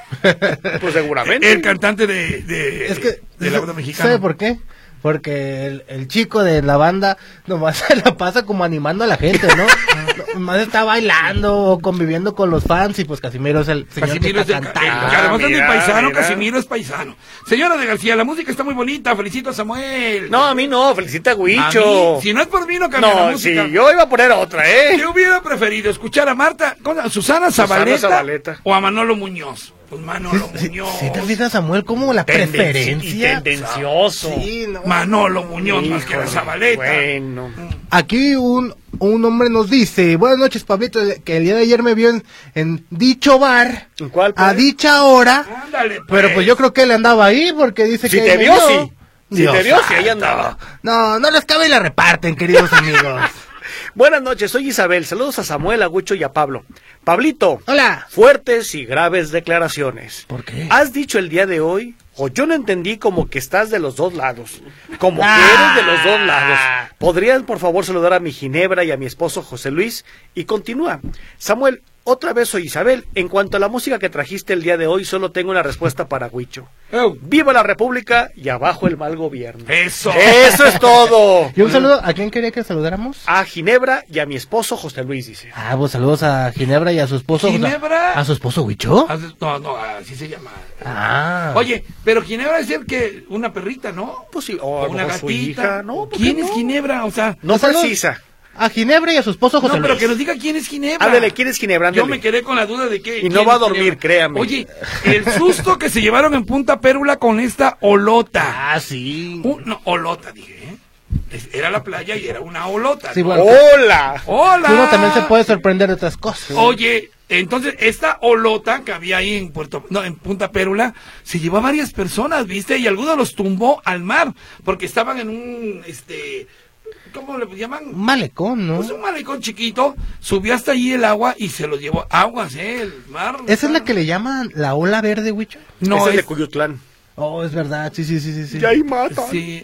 Speaker 2: Pues seguramente.
Speaker 4: El cantante de, de,
Speaker 3: Es que,
Speaker 4: de la banda mexicana.
Speaker 3: ¿sabe por qué? Porque el, el chico de la banda nomás se la pasa como animando a la gente, ¿no? Nomás está bailando o conviviendo con los fans y pues Casimiro es el señor
Speaker 4: Casimiro
Speaker 3: que
Speaker 4: es
Speaker 3: está
Speaker 4: el, el-
Speaker 3: cantando.
Speaker 4: que además es mi
Speaker 2: mira,
Speaker 4: paisano,
Speaker 2: mira.
Speaker 4: Casimiro es paisano. Señora de García, la música está muy bonita, felicito a Samuel.
Speaker 2: No, a mí no, felicita a
Speaker 4: A
Speaker 2: Huicho.
Speaker 4: mí, si no es por mí, no cambia la
Speaker 2: No,
Speaker 4: música.
Speaker 2: sí, yo iba a poner otra, ¿eh?
Speaker 4: Yo hubiera preferido escuchar a Marta, ¿cómo? a Susana
Speaker 2: Susana
Speaker 4: Zabaleta,
Speaker 2: Zabaleta.
Speaker 4: o a Manolo Muñoz. Pues Manolo
Speaker 3: Sí,
Speaker 4: Muñoz.
Speaker 3: sí te fijas, Samuel, como la
Speaker 2: Tendenci-
Speaker 3: preferencia.
Speaker 2: y tendencioso.
Speaker 3: Sí, no.
Speaker 4: Manolo Muñoz más que la
Speaker 2: Híjole,
Speaker 4: Zabaleta.
Speaker 2: Bueno.
Speaker 3: Aquí un, un hombre nos dice, buenas noches, Pablito, que el día de ayer me vio en, en dicho bar,
Speaker 2: ¿En cuál,
Speaker 3: a
Speaker 2: pues?
Speaker 3: dicha hora,
Speaker 4: Ándale,
Speaker 3: pero pues yo creo que él andaba ahí porque dice
Speaker 2: Si
Speaker 3: que
Speaker 2: te
Speaker 3: ahí me
Speaker 2: vio, sí. Si
Speaker 3: Dios
Speaker 2: te vio, sí, ahí
Speaker 3: santo.
Speaker 2: andaba.
Speaker 3: No, no les cabe y la reparten, queridos amigos.
Speaker 2: Buenas noches, soy Isabel. Saludos a Samuel, a Huicho y a Pablo. Pablito.
Speaker 3: Hola.
Speaker 2: Fuertes y graves declaraciones.
Speaker 3: ¿Por qué?
Speaker 2: ¿Has dicho el día de hoy? O yo no entendí como que estás de los dos lados. Como
Speaker 3: Ah.
Speaker 2: que eres de los dos lados. ¿Podrían, por favor, saludar a mi Ginebra y a mi esposo José Luis? Y continúa. Samuel, otra vez soy Isabel. En cuanto a la música que trajiste el día de hoy, solo tengo una respuesta para Huicho.
Speaker 4: Oh,
Speaker 2: ¡Viva la República y abajo el mal gobierno!
Speaker 4: eso.
Speaker 2: ¡Eso es todo!
Speaker 3: Y un saludo, ¿a quién quería que saludáramos?
Speaker 2: A Ginebra y a mi esposo José Luis, dice.
Speaker 3: Ah, pues saludos a Ginebra y a su esposo.
Speaker 4: ¿Ginebra?
Speaker 3: ¿A su esposo Huicho?
Speaker 4: Ah, No, no, así se llama.
Speaker 3: Ah.
Speaker 4: Oye, pero Ginebra es el que una perrita, ¿no?
Speaker 2: Pues sí, o
Speaker 4: O
Speaker 2: a lo
Speaker 4: una
Speaker 2: mejor su
Speaker 4: gatita.
Speaker 2: hija, ¿no? ¿por qué
Speaker 4: ¿Quién es
Speaker 2: no?
Speaker 4: Ginebra? O sea,
Speaker 2: No
Speaker 3: Saludos.
Speaker 2: precisa.
Speaker 3: A Ginebra y a su esposo José
Speaker 4: no, pero
Speaker 3: Luis.
Speaker 4: que nos diga quién es Ginebra.
Speaker 2: Ándale, ¿quién es Ginebra?
Speaker 4: Yo
Speaker 2: Ándale.
Speaker 4: me quedé con la duda de que.
Speaker 2: Y no
Speaker 4: quién
Speaker 2: va a
Speaker 4: es
Speaker 2: dormir,
Speaker 4: Ginebra.
Speaker 2: créame.
Speaker 4: Oye, el susto que se llevaron en Punta Pérula con esta olota.
Speaker 3: Ah, sí.
Speaker 4: Un- no, olota, dije, ¿eh? Es- Era la playa y era una olota.
Speaker 3: Sí,
Speaker 4: ¿no?
Speaker 3: bueno.
Speaker 2: ¡Hola!
Speaker 4: ¡Hola!
Speaker 3: Uno también se puede sorprender de otras cosas.
Speaker 4: Oye, entonces esta olota que había ahí en Puerto, no, en Punta Pérula, se llevó a varias personas, ¿viste? Y algunos los tumbó al mar, porque estaban en un, este, ¿cómo le llaman?
Speaker 3: Un malecón, ¿no?
Speaker 4: Pues un malecón chiquito, subió hasta allí el agua y se los llevó. Aguas, ¿eh? El mar.
Speaker 3: ¿Esa es la que le llaman la ola verde, Huicho?
Speaker 4: No,
Speaker 2: Ese es de
Speaker 4: es-
Speaker 2: Cuyutlán.
Speaker 3: Oh, es verdad, sí, sí, sí, sí. sí.
Speaker 2: Y ahí matan.
Speaker 4: Sí,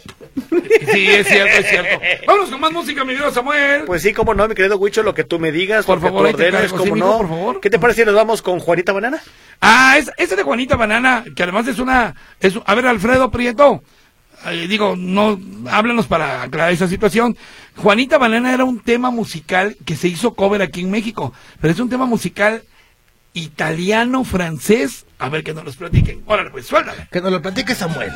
Speaker 4: sí, es cierto, es cierto. Vámonos con más música, mi querido Samuel.
Speaker 2: Pues sí, cómo no, mi querido Huicho, lo que tú me digas,
Speaker 4: Por
Speaker 2: lo que
Speaker 4: favor,
Speaker 2: tú
Speaker 4: ahí te
Speaker 2: ordenes,
Speaker 4: encargo,
Speaker 2: cómo
Speaker 4: sí,
Speaker 2: no.
Speaker 4: mijo, por favor.
Speaker 2: ¿Qué te parece si nos vamos con Juanita Banana?
Speaker 4: Ah, es, ese de Juanita Banana, que además es una, es, a ver, Alfredo Prieto, eh, digo, no, háblanos para aclarar esa situación. Juanita Banana era un tema musical que se hizo cover aquí en México, pero es un tema musical italiano, francés, a ver que nos los platiquen. Órale, pues, suéltale.
Speaker 3: Que nos lo platique Samuel.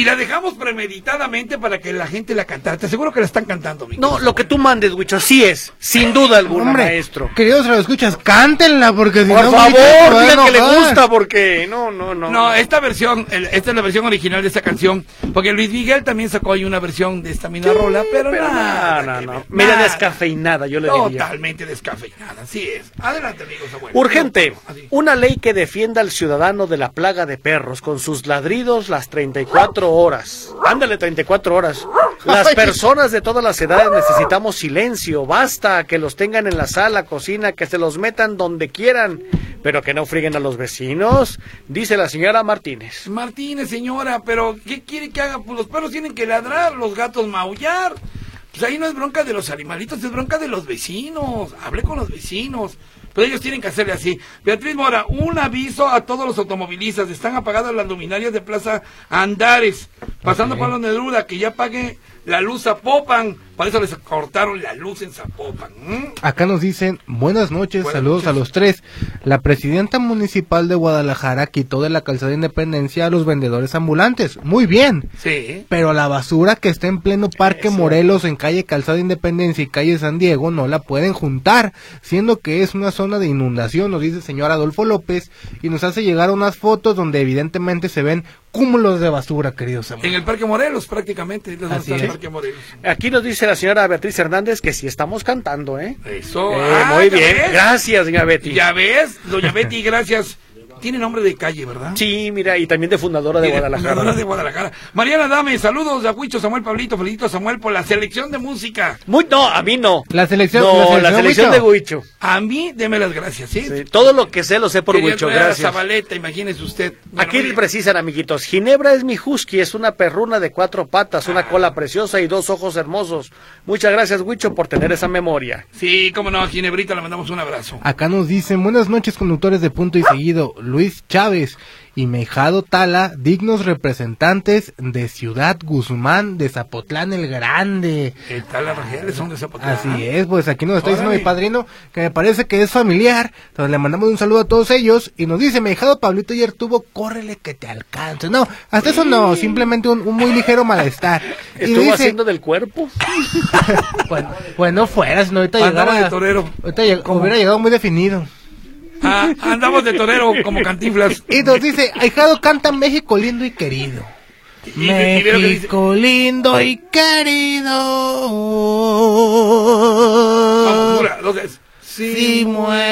Speaker 4: Y la dejamos premeditadamente para que la gente la cantara. Te aseguro que la están cantando, mi
Speaker 2: No, lo que tú mandes, Huicho, sí es, sin duda alguna,
Speaker 3: Hombre,
Speaker 2: maestro.
Speaker 3: queridos radioescuchas, cántenla porque si
Speaker 2: Por
Speaker 3: no,
Speaker 2: favor,
Speaker 3: Huicho se va a
Speaker 2: digan que le
Speaker 3: enojar.
Speaker 2: gusta, porque no, no, no.
Speaker 4: No, esta versión, el- esta es la versión original de esta canción, porque Luis Miguel también sacó ahí una versión de esta misma rola, pero,
Speaker 2: Pero
Speaker 4: nada,
Speaker 2: no, no,
Speaker 4: que
Speaker 2: no.
Speaker 4: ver,
Speaker 2: Media
Speaker 4: nada.
Speaker 2: descafeinada, yo le diría.
Speaker 4: Totalmente descafeinada, así es. Adelante, amigos. Abuelo.
Speaker 2: Urgente,
Speaker 4: Así.
Speaker 2: una ley que defienda al ciudadano de la plaga de perros con sus ladridos las treinta y cuatro horas. Ándale, treinta y cuatro horas. Las personas de todas las edades necesitamos silencio. Basta que los tengan en la sala, cocina, que se los metan donde quieran, pero que no friguen a los vecinos, dice la señora Martínez.
Speaker 4: Martínez, señora, pero ¿qué quiere que haga? Pues los perros tienen que ladrar, los gatos maullar. Pues ahí no es bronca de los animalitos, es bronca de los vecinos. Hablé con los vecinos. Pero ellos tienen que hacerle así. Beatriz Mora, un aviso a todos los automovilistas. Están apagadas las luminarias de Plaza Andares. Pasando
Speaker 3: Ok.
Speaker 4: por la Neruda, que ya pague la luz Zapopan. Por eso les cortaron la luz en Zapopan. ¿Mm?
Speaker 3: Acá nos dicen, buenas noches,
Speaker 4: Buenas
Speaker 3: saludos
Speaker 4: noches.
Speaker 3: a los tres. La presidenta municipal de Guadalajara quitó de la calzada de Independencia a los vendedores ambulantes. Muy bien.
Speaker 4: Sí.
Speaker 3: Pero la basura que está en pleno Parque
Speaker 2: Eso.
Speaker 3: Morelos, en calle Calzada de Independencia y calle San Diego, no la pueden juntar, siendo que es una zona de inundación, nos dice el señor Adolfo López, y nos hace llegar unas fotos donde evidentemente se ven cúmulos de basura, queridos
Speaker 4: En
Speaker 3: amigos.
Speaker 4: el Parque Morelos, prácticamente. Es
Speaker 3: Así
Speaker 4: el
Speaker 3: es.
Speaker 4: Parque Morelos.
Speaker 2: Aquí nos dice la señora Beatriz Hernández que sí estamos cantando, ¿eh?
Speaker 4: Eso.
Speaker 2: Eh,
Speaker 4: Ah,
Speaker 2: muy
Speaker 4: ¿ya
Speaker 2: bien,
Speaker 4: ves?
Speaker 2: gracias, señora Betty.
Speaker 4: Ya ves, doña Betty, gracias. Tiene nombre de calle, ¿verdad?
Speaker 2: Sí, mira, y también de fundadora de
Speaker 4: Y
Speaker 2: Guadalajara.
Speaker 4: fundadora de Guadalajara. Mariana Dame, saludos a Huicho, Samuel, Pablito, felicito a Samuel por la selección de música.
Speaker 2: Muy, no, a mí no.
Speaker 3: La selección,
Speaker 2: No, la
Speaker 3: la
Speaker 2: selección
Speaker 3: selección
Speaker 2: de Huicho.
Speaker 4: A mí, deme las gracias, ¿sí?
Speaker 2: Sí, todo lo que sé lo sé por
Speaker 4: Quería
Speaker 2: Huicho,
Speaker 4: traer a
Speaker 2: gracias.
Speaker 4: Zabaleta, imagínese usted. Bueno,
Speaker 2: Aquí
Speaker 4: muy bien.
Speaker 2: precisan, amiguitos. Ginebra es mi husky, es una perruna de cuatro patas, una cola preciosa y dos ojos hermosos. Muchas gracias, Huicho, por tener esa memoria.
Speaker 4: Sí, cómo no, a Ginebrita le mandamos un abrazo.
Speaker 3: Acá nos dicen, buenas noches conductores de Punto y Seguido, Luis Chávez y Mejado Tala, dignos representantes de Ciudad Guzmán de Zapotlán el Grande.
Speaker 4: ¿Qué tal las regiones son de Zapotlán?
Speaker 3: Así es, pues aquí nos está diciendo
Speaker 4: Órale.
Speaker 3: mi padrino que me parece que es familiar, entonces le mandamos un saludo a todos ellos y nos dice, Mejado Pablito ayer tuvo, córrele que te alcance. No, hasta eso no, simplemente un, un muy ligero malestar. Y
Speaker 2: ¿Estuvo
Speaker 3: dice,
Speaker 2: haciendo del cuerpo?
Speaker 3: bueno, pues no fuera, sino ahorita
Speaker 4: Andaba
Speaker 3: llegara,
Speaker 4: de torero.
Speaker 3: ahorita lleg- hubiera llegado muy definido.
Speaker 4: Ah, andamos de torero como Cantinflas.
Speaker 3: Y nos dice, ahijado canta México lindo y querido.
Speaker 4: Y- y- y ve lo que dice.
Speaker 3: México lindo y querido.
Speaker 4: Vamos, dura, dos veces.
Speaker 3: Si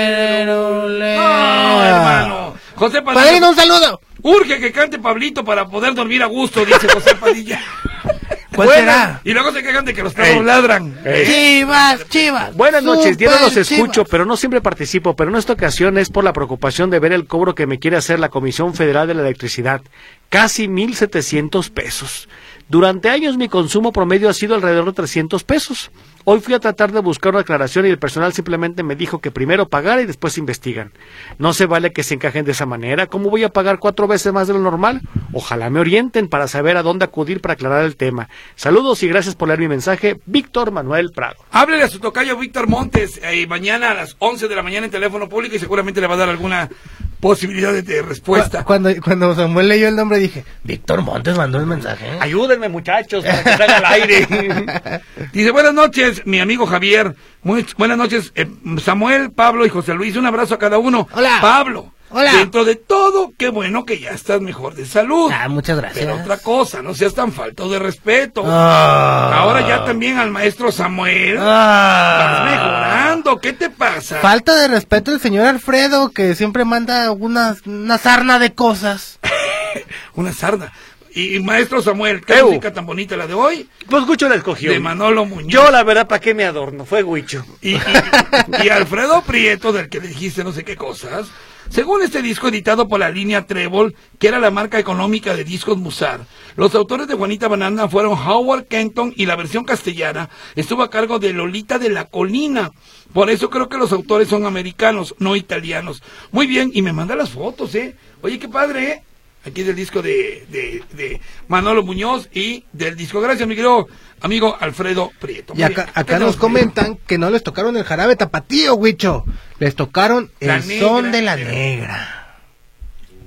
Speaker 3: muero le...
Speaker 4: No, hermano. José Padilla.
Speaker 3: Padrino, un saludo.
Speaker 4: Urge que cante Pablito para poder dormir a gusto, dice José Padilla.
Speaker 3: ¿Cuál
Speaker 2: Bueno.
Speaker 3: será?
Speaker 4: Y luego se quejan de que los perros
Speaker 2: Ey.
Speaker 4: ladran.
Speaker 2: Ey.
Speaker 3: Chivas, chivas.
Speaker 2: Buenas noches, diario los
Speaker 3: Super
Speaker 2: escucho,
Speaker 3: Chivas.
Speaker 2: pero no siempre participo, pero en esta ocasión es por la preocupación de ver el cobro que me quiere hacer la Comisión Federal de la Electricidad, casi mil setecientos pesos. Durante años mi consumo promedio ha sido alrededor de trescientos pesos. Hoy fui a tratar de buscar una aclaración y el personal simplemente me dijo que primero pagara y después investigan. No se vale que se encajen de esa manera. ¿Cómo voy a pagar cuatro veces más de lo normal? Ojalá me orienten para saber a dónde acudir para aclarar el tema. Saludos y gracias por leer mi mensaje. Víctor Manuel Prado.
Speaker 4: Háblele a su tocayo Víctor Montes eh, mañana a las once de la mañana en teléfono público y seguramente le va a dar alguna posibilidad de, de respuesta.
Speaker 3: Cu- Cuando, cuando Samuel leyó el nombre dije, Víctor Montes mandó el mensaje. ¿eh?
Speaker 2: Ayúdenme, muchachos, para que salga al aire.
Speaker 4: Dice, buenas noches, mi amigo Javier. Muy, buenas noches, eh, Samuel, Pablo y José Luis. Un abrazo a cada uno.
Speaker 3: Hola.
Speaker 4: Pablo.
Speaker 3: Hola.
Speaker 4: Dentro de todo, qué bueno que ya estás mejor de salud.
Speaker 3: Ah, muchas gracias.
Speaker 4: Pero otra cosa, no seas tan falto de respeto.
Speaker 3: Ah.
Speaker 4: Ahora ya también al maestro Samuel.
Speaker 3: Ah.
Speaker 4: Vas mejorando, ¿qué te pasa?
Speaker 3: Falta de respeto el señor Alfredo, que siempre manda una, una sarna de cosas.
Speaker 4: Una sarna. Y, y maestro Samuel, ¿qué
Speaker 2: Eu.
Speaker 4: música tan bonita la de hoy?
Speaker 2: Pues Gucho la escogió.
Speaker 4: De Manolo Muñoz.
Speaker 2: Yo, la verdad, ¿para qué me adorno? Fue Huicho.
Speaker 4: Y, y, y Alfredo Prieto, del que le dijiste no sé qué cosas. Según este disco editado por la línea Trébol, que era la marca económica de discos Musar, los autores de Juanita Banana fueron Howard Kenton y la versión castellana estuvo a cargo de Lolita de la Colina. Por eso creo que los autores son americanos, no italianos. Muy bien, y me manda las fotos, ¿eh? Oye, qué padre, ¿eh? Aquí del disco de, de, de Manolo Muñoz y del disco. Gracias, mi querido amigo Alfredo Prieto.
Speaker 3: Y
Speaker 4: Muy
Speaker 3: acá,
Speaker 4: bien.
Speaker 3: acá
Speaker 4: ¿Qué
Speaker 3: nos
Speaker 4: tenemos?
Speaker 3: comentan que no les tocaron el jarabe tapatío, Huicho. Les tocaron
Speaker 4: La
Speaker 3: el
Speaker 4: negra,
Speaker 3: son de la
Speaker 4: pero-
Speaker 3: negra.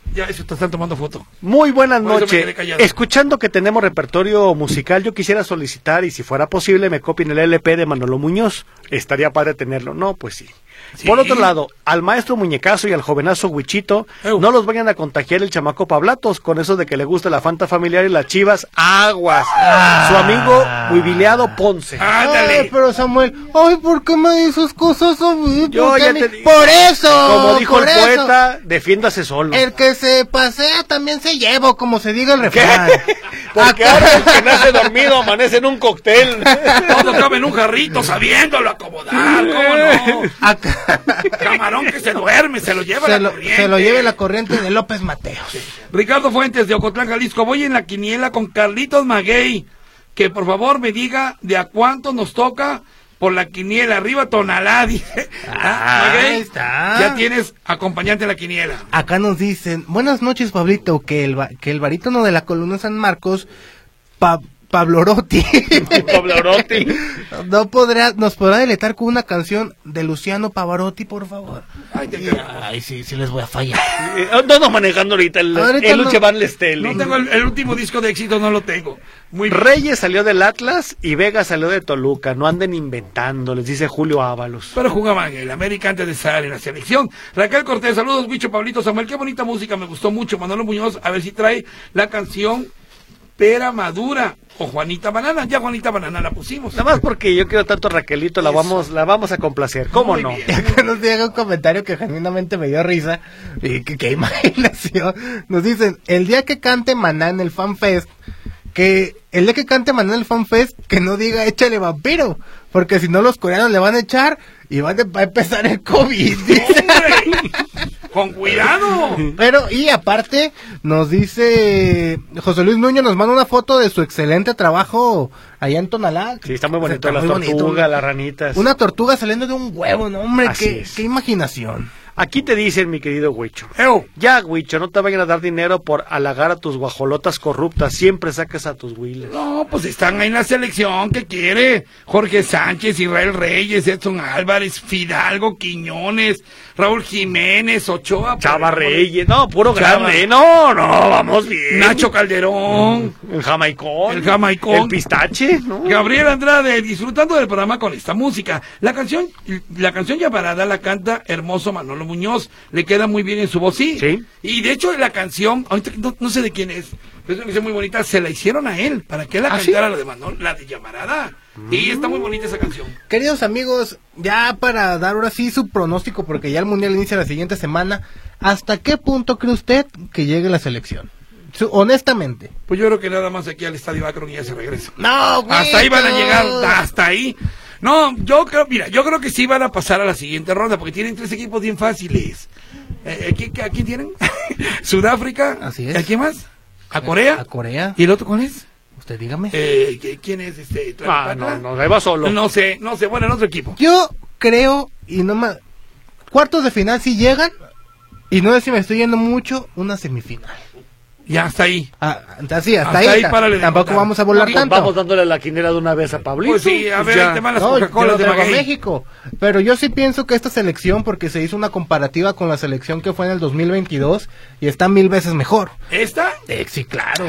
Speaker 4: Ya, eso te están tomando foto.
Speaker 2: Muy buenas
Speaker 4: Por eso me
Speaker 2: noches.
Speaker 4: quedé callado.
Speaker 2: Escuchando que tenemos repertorio musical, yo quisiera solicitar, y si fuera posible, me copien el L P de Manolo Muñoz. Estaría padre tenerlo. No, pues sí.
Speaker 4: Sí.
Speaker 2: Por otro lado, al maestro Muñecazo y al jovenazo Huichito,
Speaker 4: Eu.
Speaker 2: no los vayan a contagiar el chamaco Pablatos con eso de que le gusta la Fanta familiar y las Chivas. Aguas. Su amigo Huivileado Ponce.
Speaker 4: Ándale.
Speaker 3: Ay, pero Samuel, ay, ¿por qué me dices cosas a mí? ¿Por
Speaker 2: Yo
Speaker 3: qué
Speaker 2: ya
Speaker 3: ni-
Speaker 2: te dije.
Speaker 3: Por eso.
Speaker 2: Como dijo
Speaker 3: por
Speaker 2: el
Speaker 3: eso.
Speaker 2: poeta, defiéndase solo.
Speaker 3: El que se pasea también se lleva, como se diga el refrán.
Speaker 2: Porque
Speaker 3: Acá-
Speaker 2: ahora el que nace dormido amanece en un cóctel.
Speaker 4: Todo cabe en un jarrito, sabiéndolo acomodar, ¿cómo no?
Speaker 3: Acá-
Speaker 4: Camarón que se duerme, se lo lleva
Speaker 3: se,
Speaker 4: la
Speaker 3: lo,
Speaker 4: corriente.
Speaker 3: se lo lleve la corriente de López Mateos.
Speaker 4: Ricardo Fuentes de Ocotlán, Jalisco. Voy en la quiniela con Carlitos Maguey. Que por favor me diga de a cuánto nos toca por la quiniela. Arriba Tonalá, dice.
Speaker 3: Ah,
Speaker 4: Maguey,
Speaker 3: ahí está.
Speaker 4: ya tienes acompañante en la quiniela.
Speaker 3: Acá nos dicen, buenas noches, Pablito, que el, ba- que el barítono de la columna San Marcos, Pa- Pablo Rotti,
Speaker 2: Pavarotti.
Speaker 3: no podrá, nos podrá deletar con una canción de Luciano Pavarotti, por favor.
Speaker 4: Ay, te encargo.
Speaker 3: Ay, sí, sí les voy a fallar.
Speaker 2: Eh, Andamos manejando ahorita el,
Speaker 3: Ahorita
Speaker 2: el
Speaker 3: no-
Speaker 2: Luche Van Lestelli.
Speaker 4: No tengo el, el último disco de éxito, no lo tengo. Muy bien.
Speaker 2: Reyes salió del Atlas y Vega salió de Toluca. No anden inventando, les dice Julio Ábalos.
Speaker 4: Pero jugaban en el América antes de estar en la selección. Raquel Cortés, saludos, Huicho, Pablito, Samuel, qué bonita música, me gustó mucho. Manolo Muñoz, a ver si trae la canción Pera Madura o Juanita Banana. Ya Juanita Banana la pusimos.
Speaker 2: Nada más porque yo quiero tanto a Raquelito, la
Speaker 4: Eso.
Speaker 2: vamos, la vamos a complacer. ¿Cómo
Speaker 4: Muy
Speaker 2: no?
Speaker 4: bien.
Speaker 3: Y acá nos llega un comentario que genuinamente me dio risa. Y que, qué imaginación. Nos dicen, el día que cante Maná en el FanFest, que el día que cante Maná en el FanFest, que no diga échale vampiro. Porque si no los coreanos le van a echar y van a, va a empezar el COVID. dice.
Speaker 4: ¡Hombre! ¡Con cuidado!
Speaker 3: Pero, y aparte, nos dice José Luis Nuño, nos manda una foto de su excelente trabajo allá en Tonalá.
Speaker 2: Sí, está muy bonito,
Speaker 3: Está
Speaker 2: las
Speaker 3: muy bonito.
Speaker 2: tortugas, las ranitas.
Speaker 3: Una tortuga saliendo de un huevo, no, hombre,
Speaker 2: Así
Speaker 3: qué,
Speaker 2: es.
Speaker 3: qué imaginación.
Speaker 2: Aquí te dicen, mi querido Huicho.
Speaker 4: Eu,
Speaker 2: Ya, Huicho, no te vayan a dar dinero por halagar a tus guajolotas corruptas. Siempre saques a tus huiles.
Speaker 4: no, pues están ahí en la selección, ¿qué quiere? Jorge Sánchez, Israel Reyes, Edson Álvarez, Fidalgo, Quiñones, Raúl Jiménez, Ochoa.
Speaker 2: Chava
Speaker 4: por-
Speaker 2: Reyes, no, puro
Speaker 4: Chava.
Speaker 2: grande. No, no, vamos bien.
Speaker 4: Nacho Calderón,
Speaker 2: El jamaicón.
Speaker 4: El jamaicón.
Speaker 2: El pistache, ¿no?
Speaker 4: Gabriel Andrade, disfrutando del programa con esta música. La canción, la canción Llamarada la canta hermoso Manolo Muñoz, le queda muy bien en su voz, sí.
Speaker 2: Sí.
Speaker 4: Y de hecho la canción, ahorita no, no sé de quién es, pero es una canción muy bonita, se la hicieron a él, para que él la
Speaker 2: ¿Ah, sí?
Speaker 4: cantara la de Manolo, la de Llamarada. Y está muy bonita esa canción.
Speaker 3: Queridos amigos, ya para dar ahora sí su pronóstico, porque ya el Mundial inicia la siguiente semana, ¿hasta qué punto cree usted que llegue la selección? Su- honestamente.
Speaker 4: Pues yo creo que nada más aquí al Estadio Akron y ya se regresa.
Speaker 3: No, güey.
Speaker 4: Hasta ahí van a
Speaker 3: no.
Speaker 4: llegar, hasta ahí. No, yo creo, mira, yo creo que sí van a pasar a la siguiente ronda, porque tienen tres equipos bien fáciles. Eh, ¿a, quién, a quién tienen? Sudáfrica.
Speaker 3: Así es.
Speaker 4: ¿A quién más? ¿A Corea?
Speaker 3: A Corea.
Speaker 4: ¿Y el otro cuál es?
Speaker 3: Usted dígame.
Speaker 4: Eh, ¿qui- ¿Quién es este?
Speaker 2: Ah, no, no, ahí va solo.
Speaker 4: No sé, no sé, bueno, el otro equipo.
Speaker 3: Yo creo, y no más, cuartos de final si llegan, y no sé si me estoy yendo mucho, una semifinal.
Speaker 4: Ya, hasta ahí.
Speaker 3: Ah, así, hasta,
Speaker 4: Hasta
Speaker 3: ahí.
Speaker 4: ahí,
Speaker 3: ta-
Speaker 4: párale de
Speaker 3: Tampoco
Speaker 4: contar.
Speaker 3: vamos a volar
Speaker 2: Pues
Speaker 3: tanto.
Speaker 2: vamos dándole la quinera de una vez a Pablito.
Speaker 4: Pues sí, a
Speaker 2: Pues
Speaker 4: ver,
Speaker 2: ya.
Speaker 4: ahí te van las
Speaker 3: No, yo
Speaker 4: Coca-Colas
Speaker 3: lo
Speaker 4: de
Speaker 3: traigo a
Speaker 4: Maguey.
Speaker 3: México, pero yo sí pienso que esta selección, porque se hizo una comparativa con la selección que fue en el dos mil veintidós y está mil veces mejor.
Speaker 4: ¿Esta?
Speaker 3: Eh, sí, claro.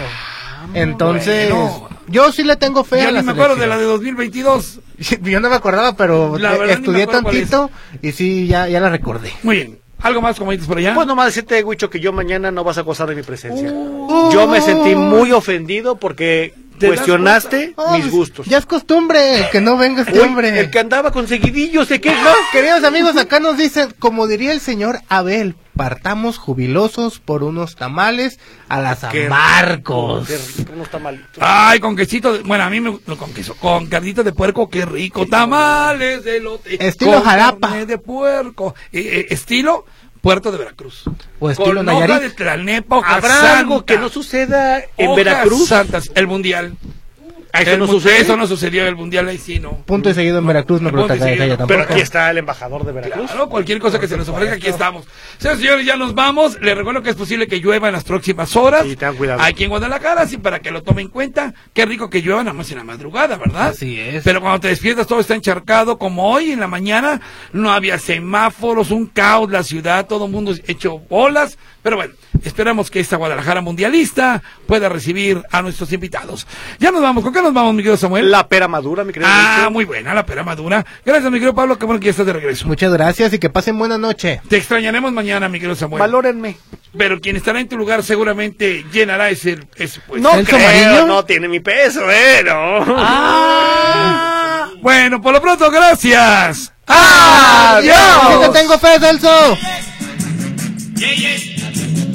Speaker 3: Entonces,
Speaker 4: bueno.
Speaker 3: yo sí le tengo fe
Speaker 4: Ya
Speaker 3: a la
Speaker 4: ni me acuerdo de la
Speaker 3: selección.
Speaker 4: de dos mil veintidós.
Speaker 3: Yo no me acordaba, pero
Speaker 4: La
Speaker 3: eh,
Speaker 4: verdad ni me
Speaker 3: estudié
Speaker 4: acuerdo cuál es.
Speaker 3: tantito y sí, ya, ya la recordé.
Speaker 4: Muy bien. ¿Algo más, como dices por allá?
Speaker 2: Pues nomás decirte, Huicho, que yo mañana no vas a gozar de mi presencia.
Speaker 3: Uh.
Speaker 2: Yo me sentí muy ofendido porque
Speaker 4: ¿Te das
Speaker 2: cuestionaste
Speaker 3: Oh,
Speaker 2: mis
Speaker 3: pues,
Speaker 2: gustos.
Speaker 3: Ya es costumbre que no venga este
Speaker 2: Uy,
Speaker 3: hombre.
Speaker 2: el que andaba con seguidillos, ¿de qué?
Speaker 3: No, queridos amigos, acá nos dicen, como diría el señor Abel, partamos jubilosos por unos tamales a la San
Speaker 2: Qué
Speaker 3: Marcos.
Speaker 2: Qué rico, unos tamalitos.
Speaker 4: Ay, con quesito, de- bueno, a mí me no, con queso, con carnita de puerco, qué rico, tamales de elote,
Speaker 3: Estilo
Speaker 4: con
Speaker 3: Jalapa.
Speaker 4: carne de puerco, Eh, eh, estilo Puerto de Veracruz,
Speaker 3: O estilo
Speaker 4: con
Speaker 3: Nayarit.
Speaker 4: hoja de tlalnepa, hoja
Speaker 2: ¿Habrá
Speaker 4: santa,
Speaker 2: algo que no suceda en
Speaker 4: hojas
Speaker 2: Veracruz?
Speaker 4: santas, el mundial.
Speaker 2: ¿A eso
Speaker 4: El
Speaker 2: no
Speaker 4: mu-
Speaker 2: sucede?
Speaker 4: Eso no sucedió en el mundial, ahí sí, no.
Speaker 3: Punto y seguido en Veracruz, no
Speaker 4: Punto y
Speaker 3: pregunta
Speaker 4: seguido.
Speaker 3: ella tampoco.
Speaker 2: Pero aquí está el embajador de Veracruz.
Speaker 4: Claro, cualquier cosa que se nos ofrezca, aquí estamos. Señores, señores, ya nos vamos. Les recuerdo que es posible que llueva en las próximas horas.
Speaker 2: Sí, tengan cuidado.
Speaker 4: Aquí en Guadalajara, así para que lo tomen en cuenta. Qué rico que llueva nada más en la madrugada, ¿verdad?
Speaker 3: Así es.
Speaker 4: Pero cuando te despiertas todo está encharcado, como hoy en la mañana. No había semáforos, un caos, la ciudad, todo el mundo hecho bolas. Pero bueno, esperamos que esta Guadalajara mundialista pueda recibir a nuestros invitados. Ya nos vamos. ¿Con qué nos vamos, mi querido Samuel?
Speaker 2: La pera madura, mi querido.
Speaker 4: Ah,
Speaker 2: Lucho.
Speaker 4: muy buena, la pera madura. Gracias, mi querido Pablo, qué bueno que ya estás de regreso.
Speaker 3: Muchas gracias y que pasen buena noche.
Speaker 4: Te extrañaremos mañana, mi querido Samuel.
Speaker 2: Valórenme.
Speaker 4: Pero quien estará en tu lugar seguramente llenará ese, ese puesto.
Speaker 2: No
Speaker 3: ¿Celso
Speaker 2: creo,
Speaker 3: Mariño?
Speaker 2: no tiene mi peso, eh, no.
Speaker 3: ¡Ah!
Speaker 4: Bueno, por lo pronto, gracias.
Speaker 3: ¡Adiós! ¡Yo te tengo fe, Celso!
Speaker 5: Yeah, yeah.